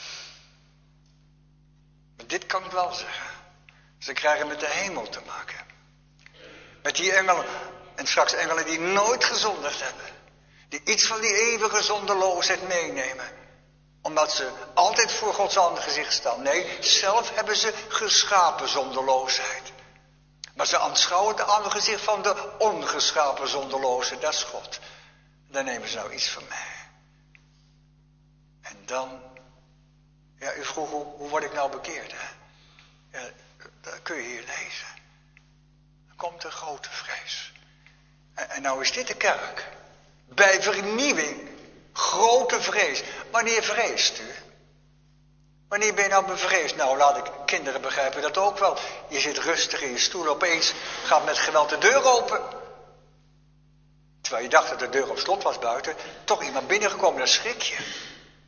Maar dit kan ik wel zeggen. Ze krijgen met de hemel te maken. Met die engelen. En straks engelen die nooit gezondigd hebben. Die iets van die eeuwige zonderloosheid meenemen. Omdat ze altijd voor Gods aangezicht staan. Nee, zelf hebben ze geschapen zonderloosheid. Maar ze aanschouwen het aangezicht van de ongeschapen zonderloosheid. Dat is God. Dan nemen ze nou iets van mij. En dan... Ja, u vroeg hoe word ik nou bekeerd, hè? Ja, dat kun je hier lezen. Dan komt een grote vrees. En nou is dit de kerk. Bij vernieuwing, grote vrees. Wanneer vreest u? Wanneer ben je nou bevreesd? Nou, laat ik kinderen begrijpen dat ook wel. Je zit rustig in je stoel, opeens gaat met geweld de deur open. Terwijl je dacht dat de deur op slot was buiten. Toch iemand binnengekomen, dan schrik je.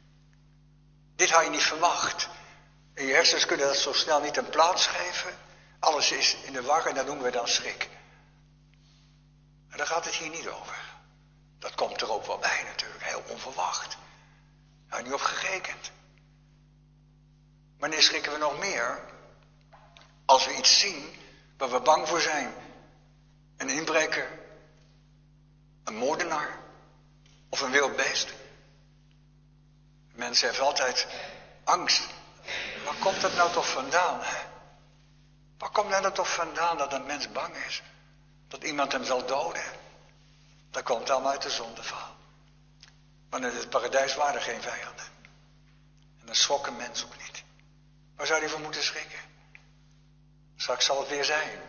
Dit had je niet verwacht. En je hersens kunnen dat zo snel niet een plaats geven. Alles is in de war en dat noemen we dan schrik. En daar gaat het hier niet over. Dat komt er ook wel bij natuurlijk, heel onverwacht. Nou, niet op gerekend. Wanneer schrikken we nog meer? Als we iets zien waar we bang voor zijn. Een inbreker, een moordenaar of een wild beest. Mensen hebben altijd angst. Waar komt dat nou toch vandaan? Hè? Waar komt dat nou toch vandaan dat een mens bang is? Dat iemand hem zal doden? Dat komt allemaal uit de zondeval. Want in het paradijs waren er geen vijanden. En dan schrok een mens ook niet. Waar zou hij voor moeten schrikken? Straks zal het weer zijn.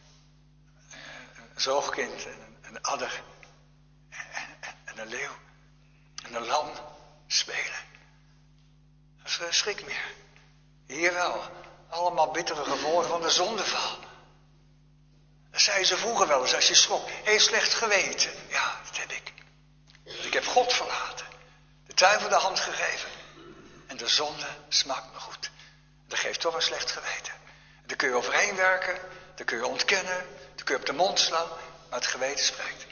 Een zoogkind, een adder, en een leeuw, en een lam spelen. Dat is geen schrik meer. Hier wel. Allemaal bittere gevolgen van de zondeval. Dat zei ze vroeger wel eens als je schrok. Heel slecht geweten. Ja, dat heb ik. Want ik heb God verlaten. De duivel de hand gegeven. En de zonde smaakt me goed. Dat geeft toch een slecht geweten. Daar kun je overheen werken. Daar kun je ontkennen. Daar kun je op de mond slaan. Maar het geweten spreekt.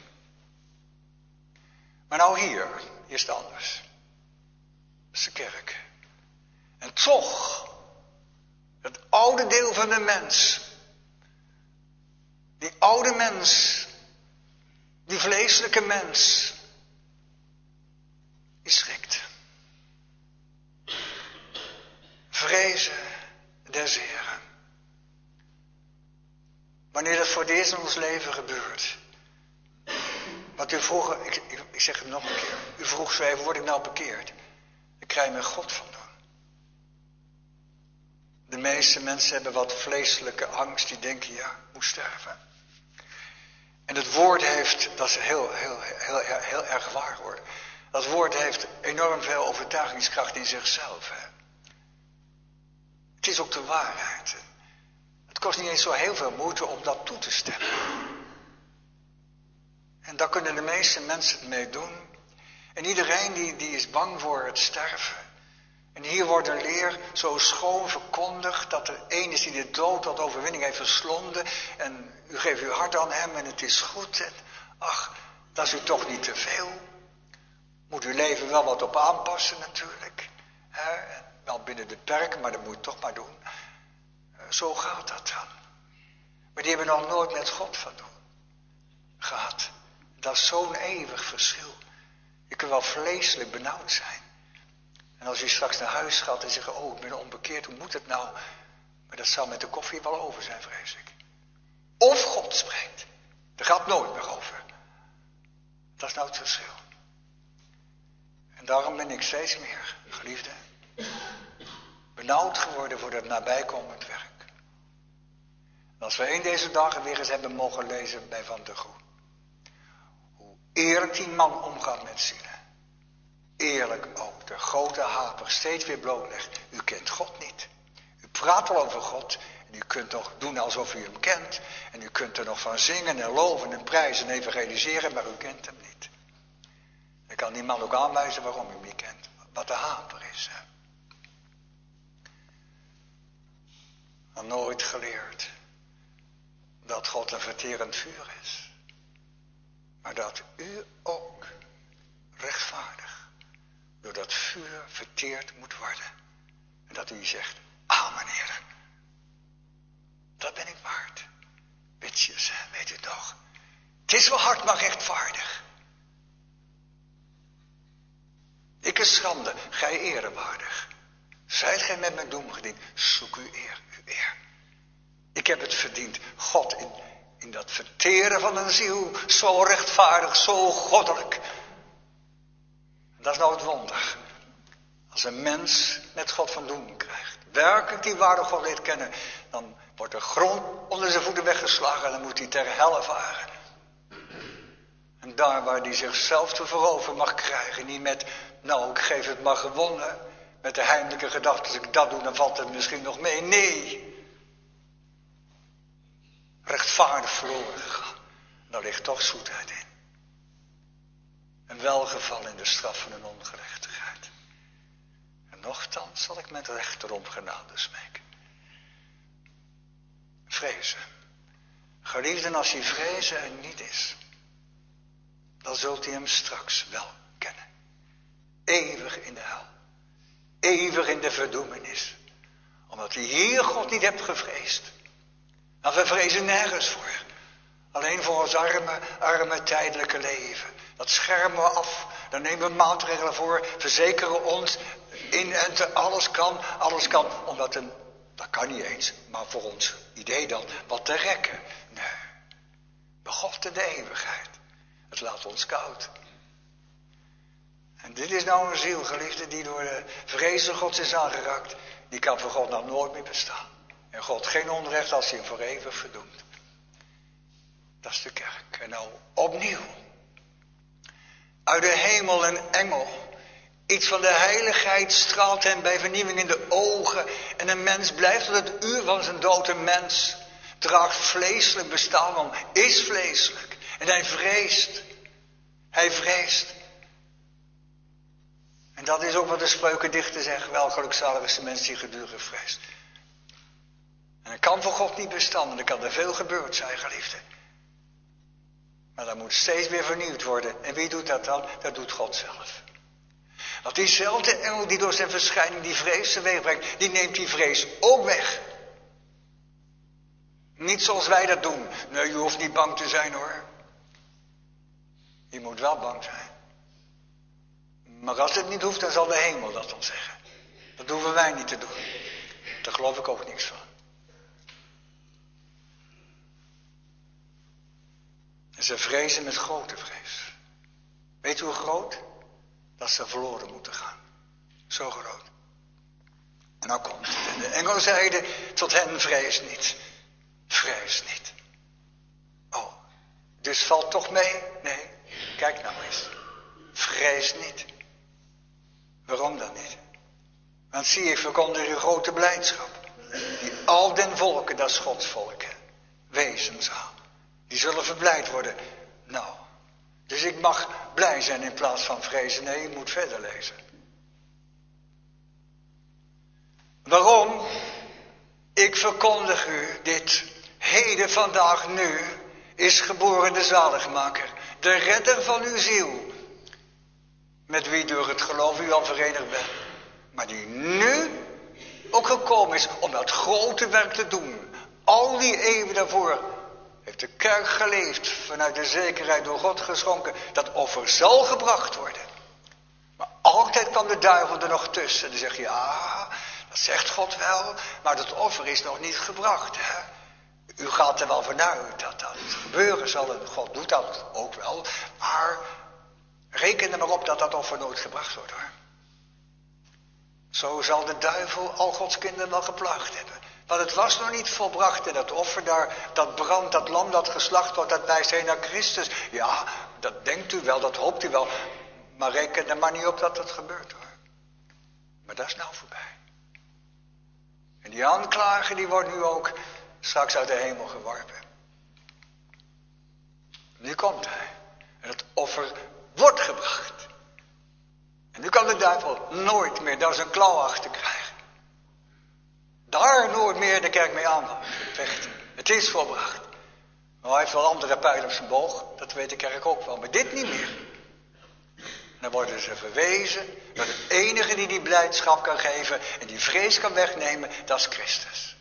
Maar nou hier is het anders. Dat is de kerk. En toch, het oude deel van de mens. Die oude mens. Die vleeselijke mens. Die schrikt. Vrezen des Heren. Wanneer dat voor het eerst in ons leven gebeurt. Want u vroeg, ik zeg het nog een keer. U vroeg zo even, word ik nou bekeerd? Ik krijg mijn God van doen. De meeste mensen hebben wat vleeselijke angst. Die denken, ja, ik moet sterven. En het woord heeft, dat is heel erg waar hoor. Dat woord heeft enorm veel overtuigingskracht in zichzelf. Hè. Het is ook de waarheid. Het kost niet eens zo heel veel moeite om dat toe te stemmen. En daar kunnen de meeste mensen het mee doen. En iedereen die is bang voor het sterven. En hier wordt een leer zo schoon verkondigd dat er één is die de dood tot overwinning heeft verslonden. En u geeft uw hart aan hem en het is goed. En ach, dat is u toch niet te veel. Moet uw leven wel wat op aanpassen natuurlijk. En wel binnen de perken, maar dat moet je toch maar doen. Zo gaat dat dan. Maar die hebben nog nooit met God van doen gehad. Dat is zo'n eeuwig verschil. Je kunt wel vleeselijk benauwd zijn. En als je straks naar huis gaat en zegt, oh ik ben onbekeerd, hoe moet het nou? Maar dat zal met de koffie wel over zijn, vrees ik. Of God spreekt. Daar gaat nooit meer over. Dat is nou het verschil. En daarom ben ik steeds meer, geliefde, benauwd geworden voor dat nabijkomend werk. En als we een deze dagen weer eens hebben mogen lezen bij Van der Goe. Hoe eerlijk die man omgaat met zielen. Eerlijk ook de grote haper steeds weer blootlegt. U kent God niet. U praat wel over God. En u kunt nog doen alsof u hem kent. En u kunt er nog van zingen en loven en prijzen en evangeliseren. Maar u kent hem niet. Ik kan die man ook aanwijzen waarom u hem niet kent. Wat de haper is. Hè? Maar nooit geleerd. Dat God een verterend vuur is. Maar dat u ook rechtvaardig door dat vuur verteerd moet worden. En dat u zegt, amen Heer. Dat ben ik waard. Witjes, weet u toch. Het is wel hard, maar rechtvaardig. Ik is schande, gij erewaardig. Zijt gij met mijn doem gediend, zoek uw eer, uw eer. Ik heb het verdiend, God in dat verteren van een ziel, zo rechtvaardig, zo goddelijk. Dat is nou het wonder. Als een mens met God van doen krijgt, werkelijk die ware God leert kennen, dan wordt de grond onder zijn voeten weggeslagen en dan moet hij ter helle varen. En daar waar hij zichzelf te veroveren mag krijgen, niet met, nou ik geef het maar gewonnen, met de heimelijke gedachte, als ik dat doe dan valt het misschien nog mee. Nee. Rechtvaardig verloren gegaan. Daar ligt toch zoetheid in. Een welgeval in de straf van een ongerechtigheid. En nochtans zal ik met rechter om genade smeken. vrezen. Geliefden, als die vrezen er niet is, dan zult u hem straks wel kennen. Eeuwig in de hel. Eeuwig in de verdoemenis. Omdat u hier God niet hebt gevreesd. Want we vrezen nergens voor. Alleen voor ons arme tijdelijke leven. Dat schermen we af. Daar nemen we maatregelen voor. Verzekeren ons. Inenten. Alles kan. Omdat dat kan niet eens. Maar voor ons idee dan. Wat te rekken. Nee. Begoten de eeuwigheid. Het laat ons koud. En dit is nou een ziel, geliefde, die door de vrezen Gods is aangeraakt. Die kan voor God nou nooit meer bestaan. En God geen onrecht als hij hem voor eeuwig verdoemt. Dat is de kerk. En nou opnieuw. Uit de hemel een engel. Iets van de heiligheid straalt hem bij vernieuwing in de ogen. En een mens blijft tot het uur van zijn dood een mens. Draagt vleeselijk bestaan om. Is vleeselijk. En hij vreest. Hij vreest. En dat is ook wat de spreukendichter zegt. Wel gelukzalig is de mens die gedurig vreest. En dat kan voor God niet bestaan. En er kan er veel gebeurd zijn, geliefde. Maar dat moet steeds weer vernieuwd worden. En wie doet dat dan? Dat doet God zelf. Want diezelfde engel die door zijn verschijning die vrees teweeg brengt, die neemt die vrees ook weg. Niet zoals wij dat doen. Nee, je hoeft niet bang te zijn hoor. Je moet wel bang zijn. Maar als het niet hoeft, dan zal de hemel dat dan zeggen. Dat hoeven wij niet te doen. Daar geloof ik ook niks van. En ze vrezen met grote vrees. Weet u hoe groot? Dat ze verloren moeten gaan. Zo groot. En nou komt het. En de engel zeide tot hen, vrees niet. Vrees niet. Oh, dus valt toch mee? Nee, kijk nou eens. Vrees niet. Waarom dan niet? Want zie, ik verkondig u grote blijdschap. Die al den volken, dat is Gods volk, wezen zal. Die zullen verblijd worden. Nou, dus ik mag blij zijn in plaats van vrezen. Nee, je moet verder lezen. Waarom? Ik verkondig u dit. Heden, vandaag, nu is geboren de zaligmaker. De redder van uw ziel. Met wie door het geloof u al verenigd bent. Maar die nu ook gekomen is om dat grote werk te doen. Al die eeuwen daarvoor heeft de kerk geleefd vanuit de zekerheid door God geschonken. Dat offer zal gebracht worden. Maar altijd kwam de duivel er nog tussen. En dan zeg je, ja, dat zegt God wel. Maar dat offer is nog niet gebracht. Hè? U gaat er wel vanuit dat dat gebeuren zal. En God doet dat ook wel. Maar reken er maar op dat dat offer nooit gebracht wordt hoor. Zo zal de duivel al Gods kinderen wel geplaagd hebben. Want het was nog niet volbracht en dat offer daar, dat brand, dat lam dat geslacht wordt, dat wijst heen naar Christus. Ja, dat denkt u wel, dat hoopt u wel. Maar reken er maar niet op dat dat gebeurt hoor. Maar dat is nou voorbij. En die aanklager die wordt nu ook straks uit de hemel geworpen. Nu komt hij. En het offer wordt gebracht. En nu kan de duivel nooit meer daar zijn klauw achter krijgen. Daar nooit meer de kerk mee aan vechten. Het is volbracht. Maar hij heeft wel andere pijlen op zijn boog. Dat weet de kerk ook wel. Maar dit niet meer. En dan worden ze verwezen door de enige die die blijdschap kan geven. En die vrees kan wegnemen. Dat is Christus.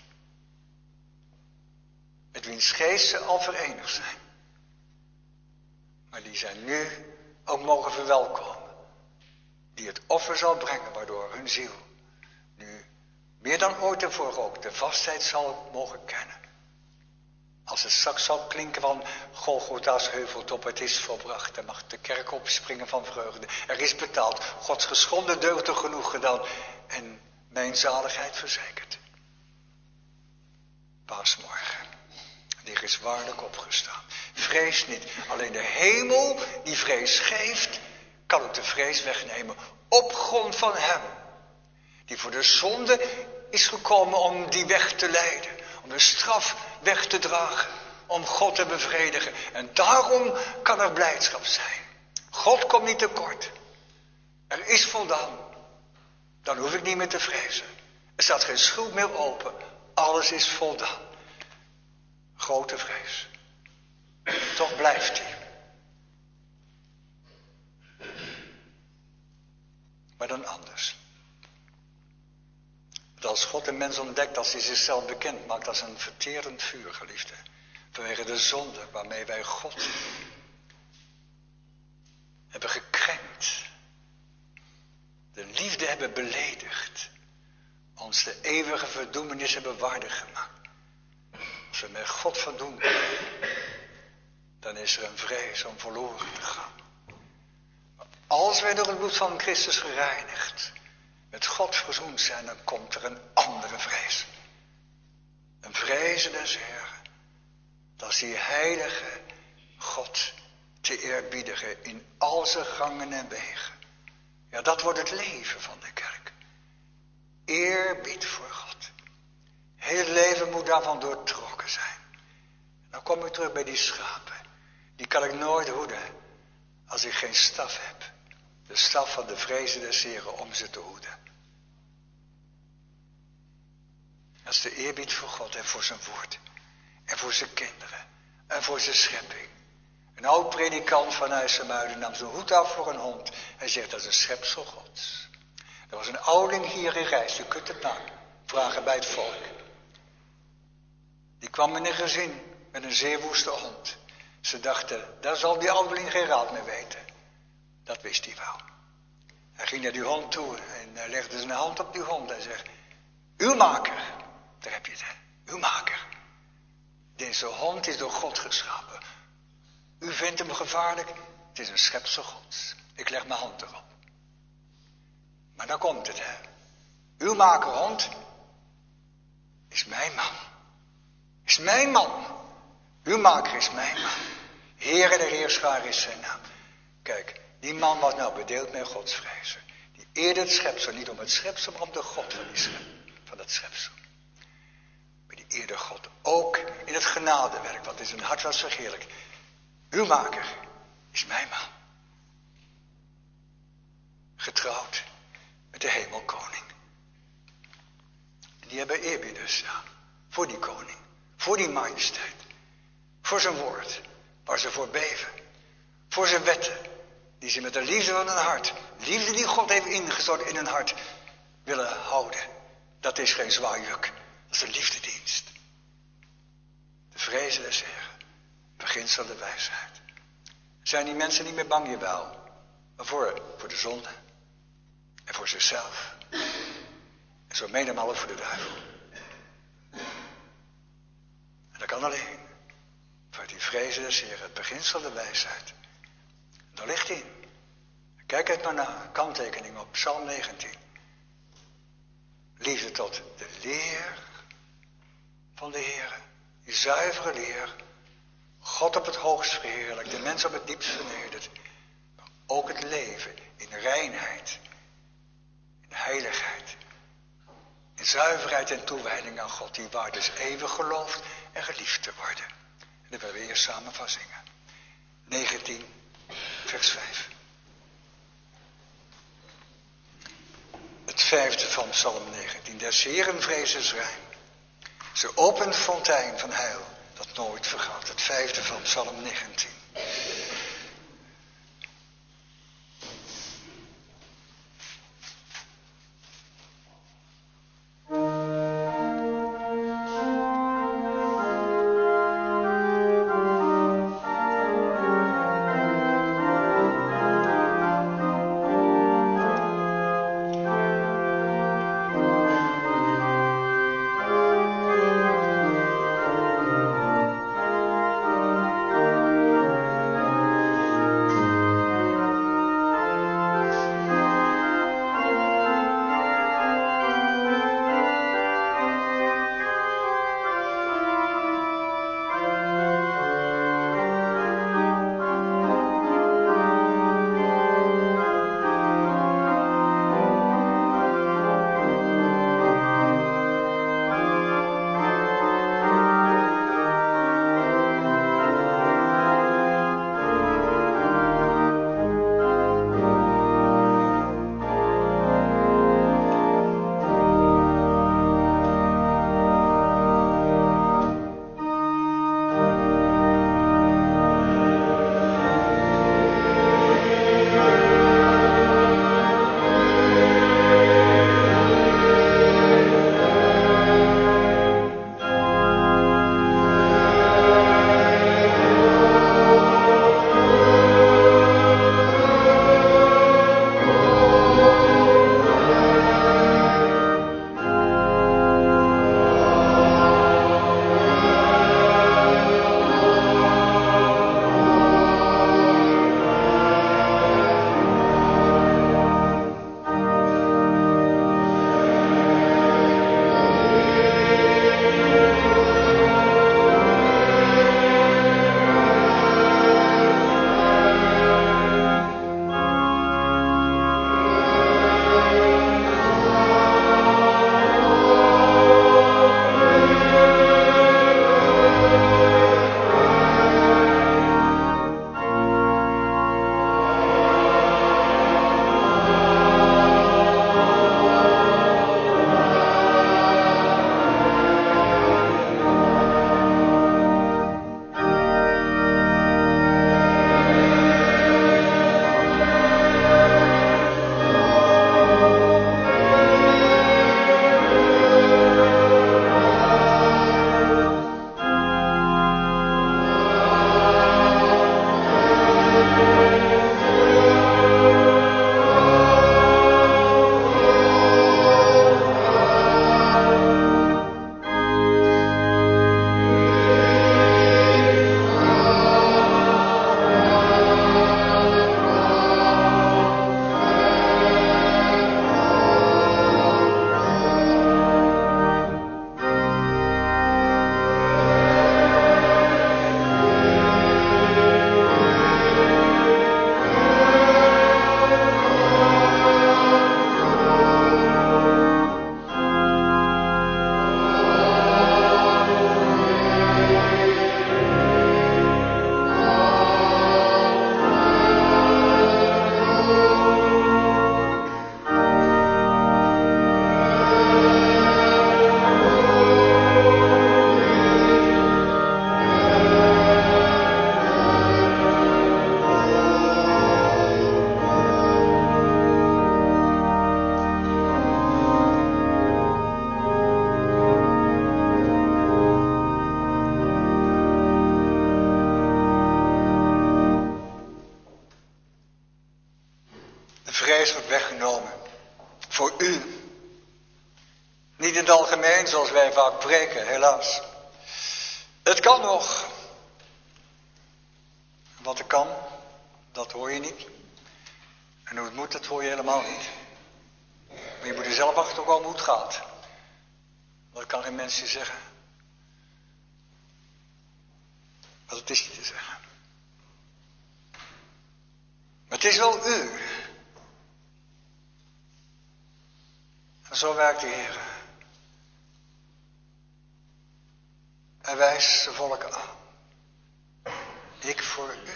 Met wiens geest ze al verenigd zijn. Maar die zijn nu ook mogen verwelkomen. Die het offer zal brengen waardoor hun ziel nu meer dan ooit tevoren ook de vastheid zal mogen kennen. Als het straks zal klinken van Golgotha's heuveltop, het is volbracht. Dan mag de kerk opspringen van vreugde. Er is betaald. Gods geschonden deugden genoeg gedaan. En mijn zaligheid verzekerd. Paasmorgen. Die is waarlijk opgestaan. Vrees niet. Alleen de hemel die vrees geeft, kan ook de vrees wegnemen. Op grond van hem. Die voor de zonde is gekomen om die weg te leiden. Om de straf weg te dragen. Om God te bevredigen. En daarom kan er blijdschap zijn. God komt niet tekort. Er is voldaan. Dan hoef ik niet meer te vrezen. Er staat geen schuld meer open. Alles is voldaan. grote vrees. Toch blijft hij. Maar dan anders. Dat als God een mens ontdekt, als hij zichzelf bekend maakt als een verterend vuur, geliefde. Vanwege de zonde waarmee wij God hebben gekrenkt. De liefde hebben beledigd. Ons de eeuwige verdoemenis hebben waardig gemaakt. Als we met God verdoemd worden, dan is er een vrees om verloren te gaan. Maar als wij door het bloed van Christus gereinigd, met God verzoend zijn, dan komt er een andere vrees. Een vrees des Heren. Dat is die heilige God te eerbiedigen in al zijn gangen en wegen. Ja, dat wordt het leven van de kerk. Eerbied voor God. Heel leven moet daarvan doortrokken zijn. Dan kom ik terug bij die schapen. Die kan ik nooit hoeden als ik geen staf heb. De staf van de vrezen des Heren om ze te hoeden. Dat is de eerbied voor God en voor zijn woord. En voor zijn kinderen. En voor zijn schepping. Een oud predikant van IJsselmuiden nam zijn hoed af voor een hond. Hij zegt dat is een schepsel Gods. Er was een oudeling hier in Rijs. U kunt het vragen bij het volk. Die kwam in een gezin met een zeer woeste hond. Ze dachten, daar zal die oudeling geen raad mee weten. Dat wist hij wel. Hij ging naar die hond toe en hij legde zijn hand op die hond en zegt, uw maker, daar heb je het, uw maker. Deze hond is door God geschapen. U vindt hem gevaarlijk, het is een schepsel Gods. Ik leg mijn hand erop. Maar dan komt het, hè. Uw maker hond is mijn man. Is mijn man. Uw maker is mijn man. Heer en de Heerschaar is zijn naam. Kijk, die man was nou bedeeld met godsvrezen. Die eerde het schepsel, niet om het schepsel, maar om de God van dat schepsel. Maar die eerde God ook in het genadewerk, want in zijn hart was verheerlijk. Uw maker is mijn man. Getrouwd met de hemelkoning. En die hebben eerbied dus, ja, voor die koning. Voor die majesteit. Voor zijn woord, waar ze voor beven. Voor zijn wetten, die ze met de liefde van hun hart, liefde die God heeft ingestort in hun hart, willen houden. Dat is geen zwaar juk, dat is een liefdedienst. De vrezen des Heren, beginsel de wijsheid. Zijn die mensen niet meer bang, jawel, maar voor de zonde. En voor zichzelf. En zo menigmaal voor de duivel. En dat kan alleen. Voor die vrezen des Heren, het beginsel de wijsheid. Daar ligt in. Kijk het maar na, kanttekening op Psalm 19. Liefde tot de leer van de Heer. Die zuivere leer. God op het hoogst verheerlijkt, de mens op het diepst vernedert. Maar ook het leven in reinheid. In heiligheid. In zuiverheid en toewijding aan God. Die waar dus eeuwig geloofd en geliefd te worden. En dat willen we eerst samen van zingen. 19, vers 5. Het vijfde van Psalm 19. Des Heeren vrees rein. Ze opent fontein van heil dat nooit vergaat. Het vijfde van Psalm 19. doorheen zoals wij vaak preken, helaas. Het kan nog. Wat er kan, dat hoor je niet. En hoe het moet, dat hoor je helemaal niet. Maar je moet er zelf achter komen hoe het gaat. Dat kan geen mens je zeggen. Maar dat is niet te zeggen. Maar het is wel u. En zo werkt de Heer. Hij wijst zijn volk aan. Ik voor u.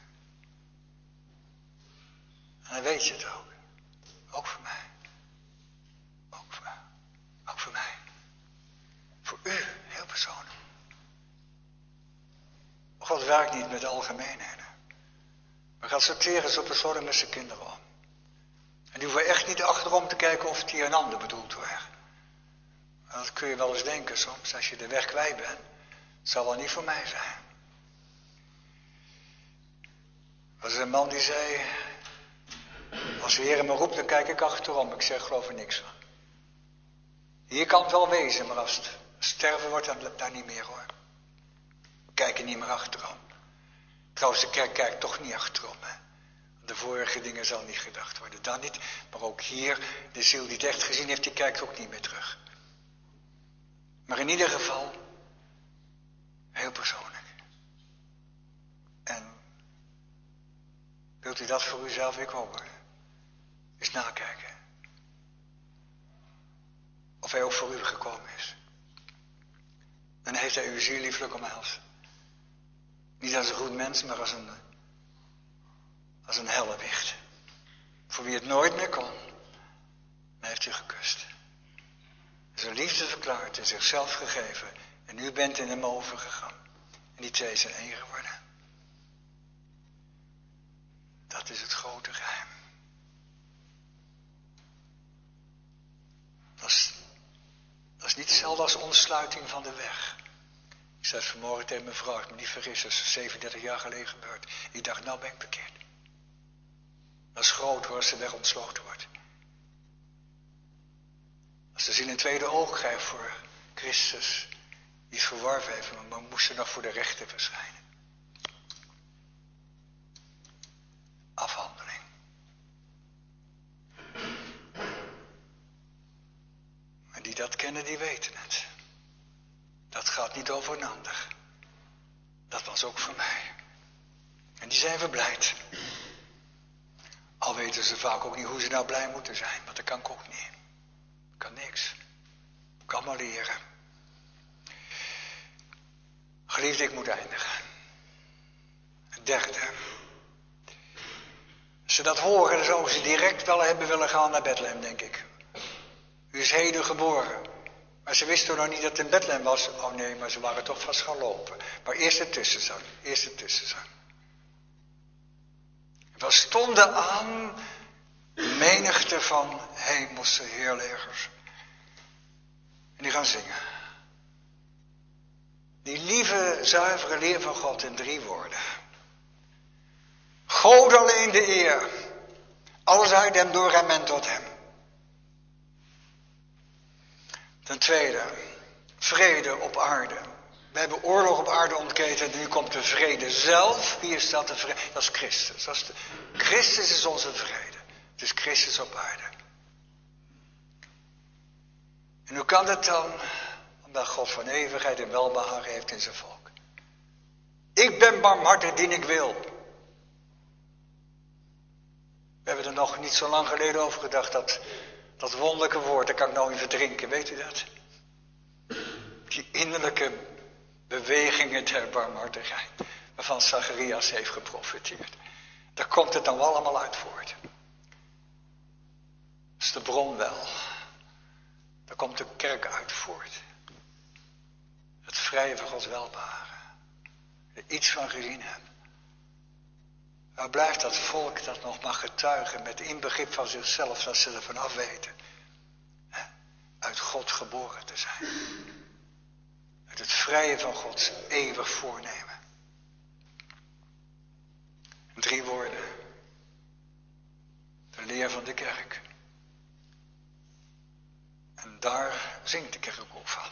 En dan weet je het ook. Ook voor mij. Ook voor mij. Voor u, heel persoonlijk. God werkt niet met de algemeenheden. Maar gaat sorteren zo persoonlijk met zijn kinderen om. En die hoeven echt niet achterom te kijken of die een ander bedoelt hoor. En dat kun je wel eens denken soms, als je de weg kwijt bent. Het zal wel niet voor mij zijn. Er was een man die zei, als de Heer me roept, dan kijk ik achterom. Ik zeg, geloof er niks van. Hier kan het wel wezen, maar als het sterven wordt, dan daar niet meer hoor. Kijk er niet meer achterom. Trouwens, de kerk kijkt toch niet achterom. Hè? De vorige dingen zal niet gedacht worden. Dan niet, maar ook hier, de ziel die het echt gezien heeft, die kijkt ook niet meer terug. Maar in ieder geval, heel persoonlijk. En wilt u dat voor uzelf? Ik ook hoor. Eens nakijken. Of hij ook voor u gekomen is. Dan heeft hij uw ziel lieflijk omhelst. Niet als een goed mens, maar als een hellewicht. Voor wie het nooit meer kon. Dan heeft u gekust. Zijn liefde verklaard en zichzelf gegeven. En u bent in hem overgegaan. En die twee zijn één geworden. Dat is het grote geheim. Dat is niet hetzelfde als ontsluiting van de weg. Ik zei het vanmorgen tegen mijn vrouw, ik me niet vergissen, dat is 37 jaar geleden gebeurd. Ik dacht, nou ben ik bekeerd. Dat is groot hoor, als de weg ontsloten wordt. Als de ziel een tweede oog krijgt voor Christus, die het verworven heeft, maar moest er nog voor de rechter verschijnen. Afhandeling. En die dat kennen, die weten het. Dat gaat niet over een ander. Dat was ook voor mij. En die zijn verblijd. Al weten ze vaak ook niet hoe ze nou blij moeten zijn. Want dat kan ik ook niet. Ik kan niks. Ik kan maar leren. Geliefde, ik moet eindigen. Het derde. Als ze dat horen, dan zouden ze direct wel hebben willen gaan naar Bethlehem, denk ik. U is heden geboren. Maar ze wisten nog niet dat het in Bethlehem was. Oh nee, maar ze waren toch vast gaan lopen. Maar eerst de tussenzang. We stonden aan menigte van hemelse heerlegers. En die gaan zingen. Die lieve, zuivere leer van God in 3 woorden. God alleen de eer. Alles uit hem, door hem en tot hem. Ten tweede, vrede op aarde. We hebben oorlog op aarde ontketend en nu komt de vrede zelf. Wie is dat? De vrede? Dat is Christus. Christus is onze vrede. Het is Christus op aarde. En hoe kan dat dan? Omdat God van eeuwigheid en welbehagen heeft in zijn volk. Ik ben barmhartig dien ik wil. We hebben er nog niet zo lang geleden over gedacht, dat wonderlijke woord, daar kan ik nou in verdrinken, weet u dat? Die innerlijke bewegingen der barmhartigheid, waarvan Zacharias heeft geprofiteerd. Daar komt het dan allemaal uit voort. Dat is de bron wel. Daar komt de kerk uit voort. Het vrije van Gods welbehagen. Er iets van gezien hebben. Waar blijft dat volk dat nog mag getuigen met inbegrip van zichzelf, dat ze ervan af weten. Uit God geboren te zijn. Uit het vrije van Gods eeuwig voornemen. 3 woorden. De leer van de kerk. En En daar zingt de kerk ook van.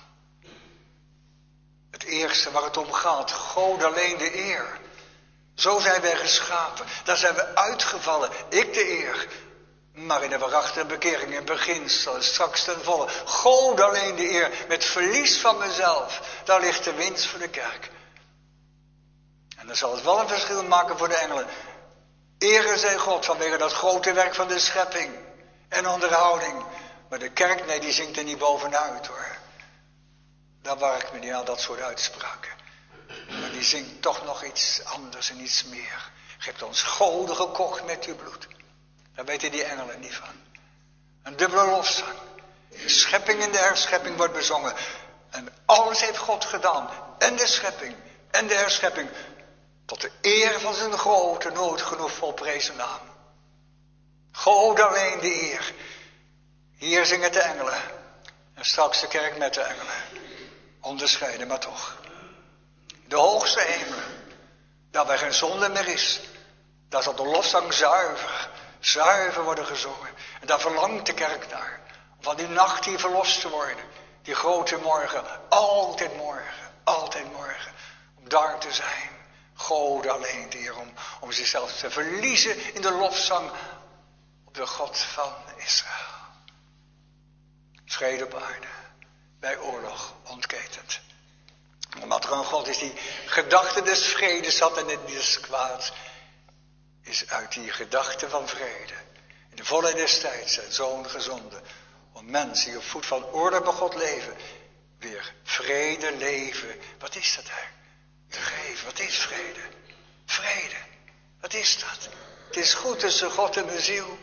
Het eerste waar het om gaat, God alleen de eer. Zo zijn wij geschapen. Daar zijn we uitgevallen. Ik de eer. Maar in de waarachtige bekering in beginsel, straks ten volle. God alleen de eer. Met verlies van mezelf. Daar ligt de winst voor de kerk. En dan zal het wel een verschil maken voor de engelen. Ere zij God vanwege dat grote werk van de schepping. En onderhouding. Maar de kerk, nee, die zingt er niet bovenuit hoor. Daar waar ik me niet aan dat soort uitspraken. Maar die zingt toch nog iets anders en iets meer. Je hebt ons goden gekocht met uw bloed. Daar weten die engelen niet van. Een dubbele lofzang. De schepping en de herschepping wordt bezongen. En alles heeft God gedaan. En de schepping en de herschepping. Tot de eer van zijn grote, nooit genoeg volprezen naam. God alleen de eer. Hier zingen de engelen. En straks de kerk met de engelen. Onderscheiden, maar toch. De hoogste hemelen. Daar waar geen zonde meer is. Daar zal de lofzang zuiver worden gezongen. En daar verlangt de kerk naar. Om van die nacht hier verlost te worden. Die grote morgen. Altijd morgen. Altijd morgen. Om daar te zijn. God alleen de eer. Om zichzelf te verliezen in de lofzang. Op de God van Israël. Vrede op aarde. Bij oorlog ontketend. Omdat er een God is die gedachte des vredes had en niet des kwaads. Is uit die gedachte van vrede. In de volheid des tijds zijn zoon gezonden. Om mensen die op voet van orde bij God leven. Weer vrede leven. Wat is dat eigenlijk? Te geven. Wat is vrede? Vrede. Wat is dat? Het is goed tussen God en mijn ziel.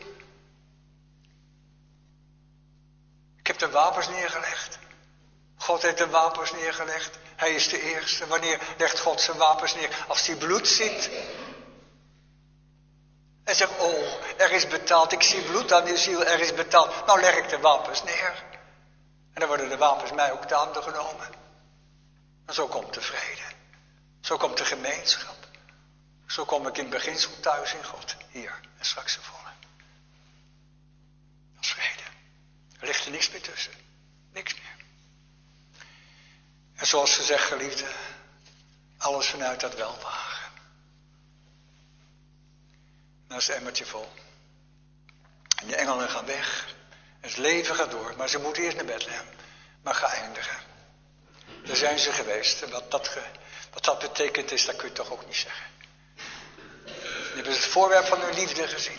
Ik heb de wapens neergelegd. God heeft de wapens neergelegd. Hij is de eerste. Wanneer legt God zijn wapens neer? Als hij bloed ziet. En zegt, oh, er is betaald. Ik zie bloed aan uw ziel, er is betaald. Nou leg ik de wapens neer. En dan worden de wapens mij ook te handen genomen. En zo komt de vrede. Zo komt de gemeenschap. Zo kom ik in het beginsel thuis in God. Hier en straks de volle. Dat is vrede. Er ligt er niks meer tussen. Niks meer. En zoals ze zegt, geliefde, alles vanuit dat welwagen. Dan is het emmertje vol. En die engelen gaan weg. En het leven gaat door. Maar ze moeten eerst naar Bethlehem. Maar gaan eindigen. Daar zijn ze geweest. En wat dat betekent is, dat kun je toch ook niet zeggen. Die hebben het voorwerp van hun liefde gezien.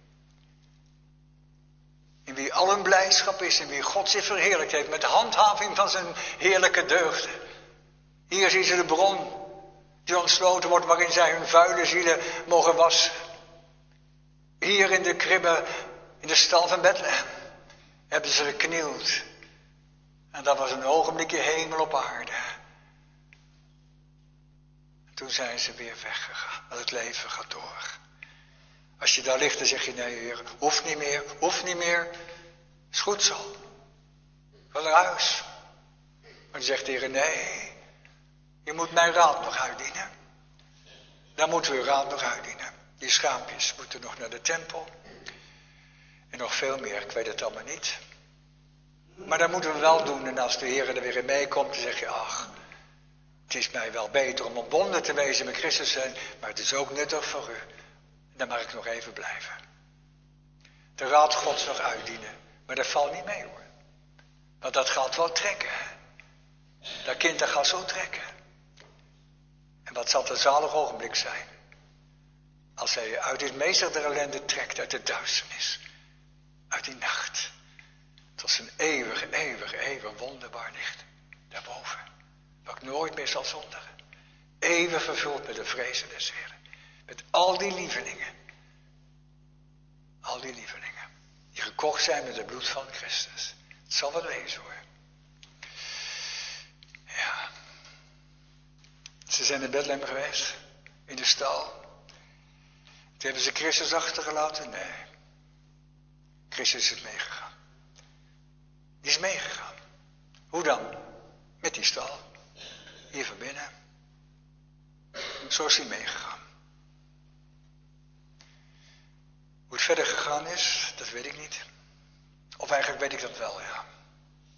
In wie al hun blijdschap is. In wie God zich verheerlijkt heeft. Met de handhaving van zijn heerlijke deugden. Hier zien ze de bron. Die ontsloten wordt waarin zij hun vuile zielen mogen wassen. Hier in de kribbe. In de stal van Bethlehem. Hebben ze geknield. En dat was een ogenblikje hemel op aarde. En toen zijn ze weer weggegaan. Want het leven gaat door. Als je daar ligt, dan zeg je, nee Heer, hoeft niet meer. Is goed zo. Wel naar huis. Maar dan zegt de Heer, nee, je moet mijn raad nog uitdienen. Dan moeten we uw raad nog uitdienen. Die schaampjes moeten nog naar de tempel. En nog veel meer, ik weet het allemaal niet. Maar dat moeten we wel doen. En als de Heer er weer in meekomt, dan zeg je, ach, het is mij wel beter om ontbonden te wezen met Christus zijn. Maar het is ook nuttig voor u. Dan mag ik nog even blijven. De raad Gods nog uitdienen. Maar dat valt niet mee hoor. Want dat gaat wel trekken. Dat kind dat gaat zo trekken. En wat zal het een zalig ogenblik zijn. Als hij uit dit meester der ellende trekt. Uit de duisternis. Uit die nacht. Tot zijn eeuwig wonderbaar licht. Daarboven. Wat ik nooit meer zal zondigen. Eeuwig vervuld met de vrezen des Heren. Met al die lievelingen. Al die lievelingen. Die gekocht zijn met het bloed van Christus. Het zal wel wezen hoor. Ja. Ze zijn in Bethlehem geweest. In de stal. Toen hebben ze Christus achtergelaten. Nee. Christus is meegegaan. Die is meegegaan. Hoe dan? Met die stal. Hier van binnen. Zo is hij meegegaan. Hoe het verder gegaan is, dat weet ik niet. Of eigenlijk weet ik dat wel, ja.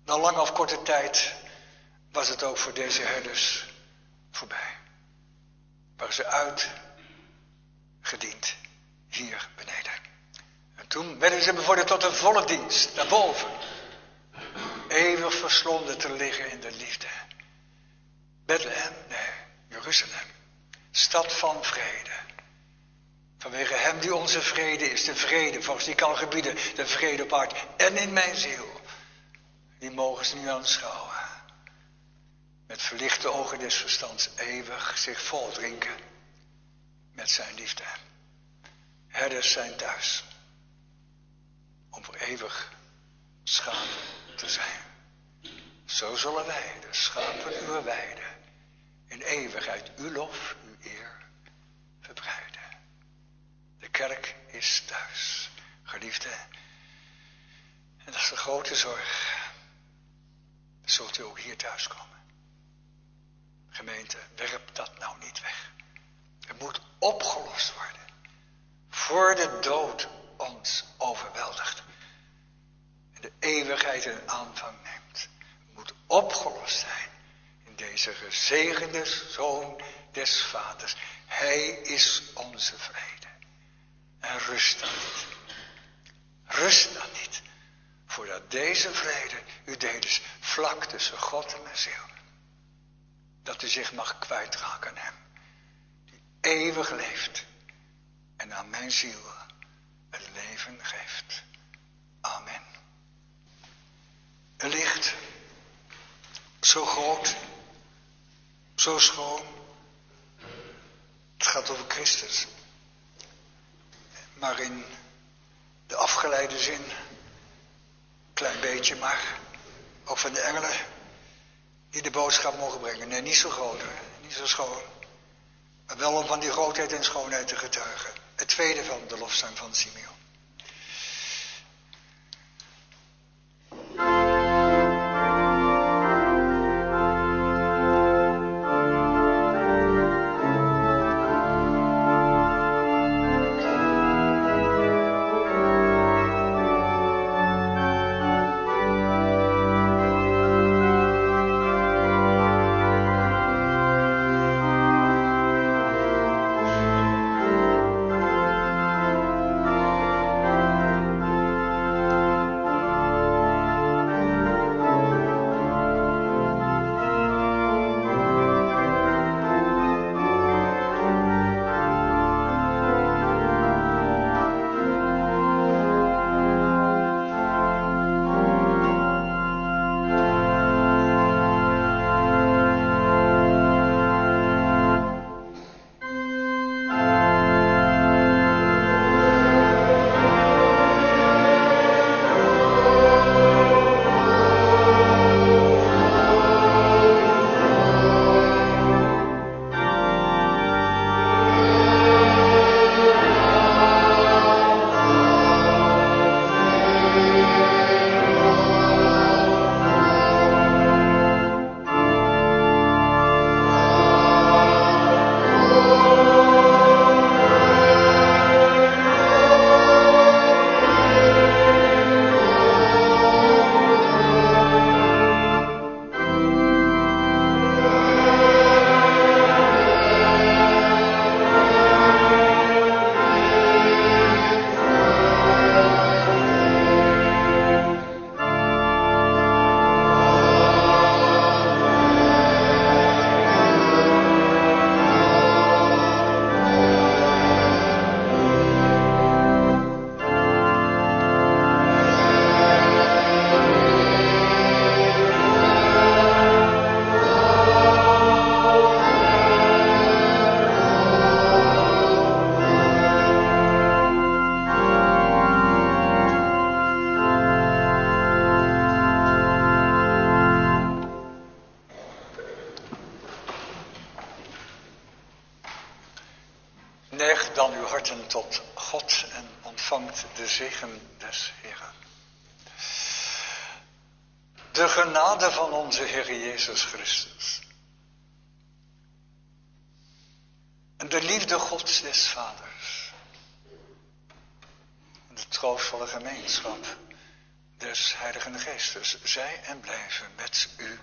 Na lange of korte tijd was het ook voor deze herders voorbij. Waren ze uitgediend hier beneden. En toen werden ze bevorderd tot een volle dienst, daarboven. Eeuwig verslonden te liggen in de liefde. Bethlehem, nee, Jeruzalem. Stad van vrede. Vanwege hem die onze vrede is, de vrede volgens die kan gebieden, de vrede op hart en in mijn ziel. Die mogen ze nu aanschouwen. Met verlichte ogen des verstands eeuwig zich voldrinken met zijn liefde. Herders zijn thuis. Om voor eeuwig schapen te zijn. Zo zullen wij, de schapen uw weide, in eeuwigheid uw lof, uw eer verbreiden. De kerk is thuis, geliefde. En dat is de grote zorg. Zult u ook hier thuis komen. Gemeente, werp dat nou niet weg. Het moet opgelost worden. Voor de dood ons overweldigt. En de eeuwigheid een aanvang neemt. Het moet opgelost zijn. In deze gezegende Zoon des Vaders. Hij is onze vrede. En rust dan niet. Rust dan niet. Voordat deze vrede u deed is vlak tussen God en mijn ziel. Dat u zich mag kwijtraken aan hem. Die eeuwig leeft. En aan mijn ziel het leven geeft. Amen. Een licht. Zo groot. Zo schoon. Het gaat over Christus. Maar in de afgeleide zin. Klein beetje maar. Ook van de engelen. Die de boodschap mogen brengen. Nee, niet zo groot hoor. Niet zo schoon. Maar wel om van die grootheid en schoonheid te getuigen. Het tweede van de lofzang van Simeon. Neig dan uw harten tot God en ontvangt de zegen des Heeren. De genade van onze Heer Jezus Christus. En de liefde Gods des Vaders. En de troostvolle gemeenschap des Heiligen Geestes, zij en blijven met u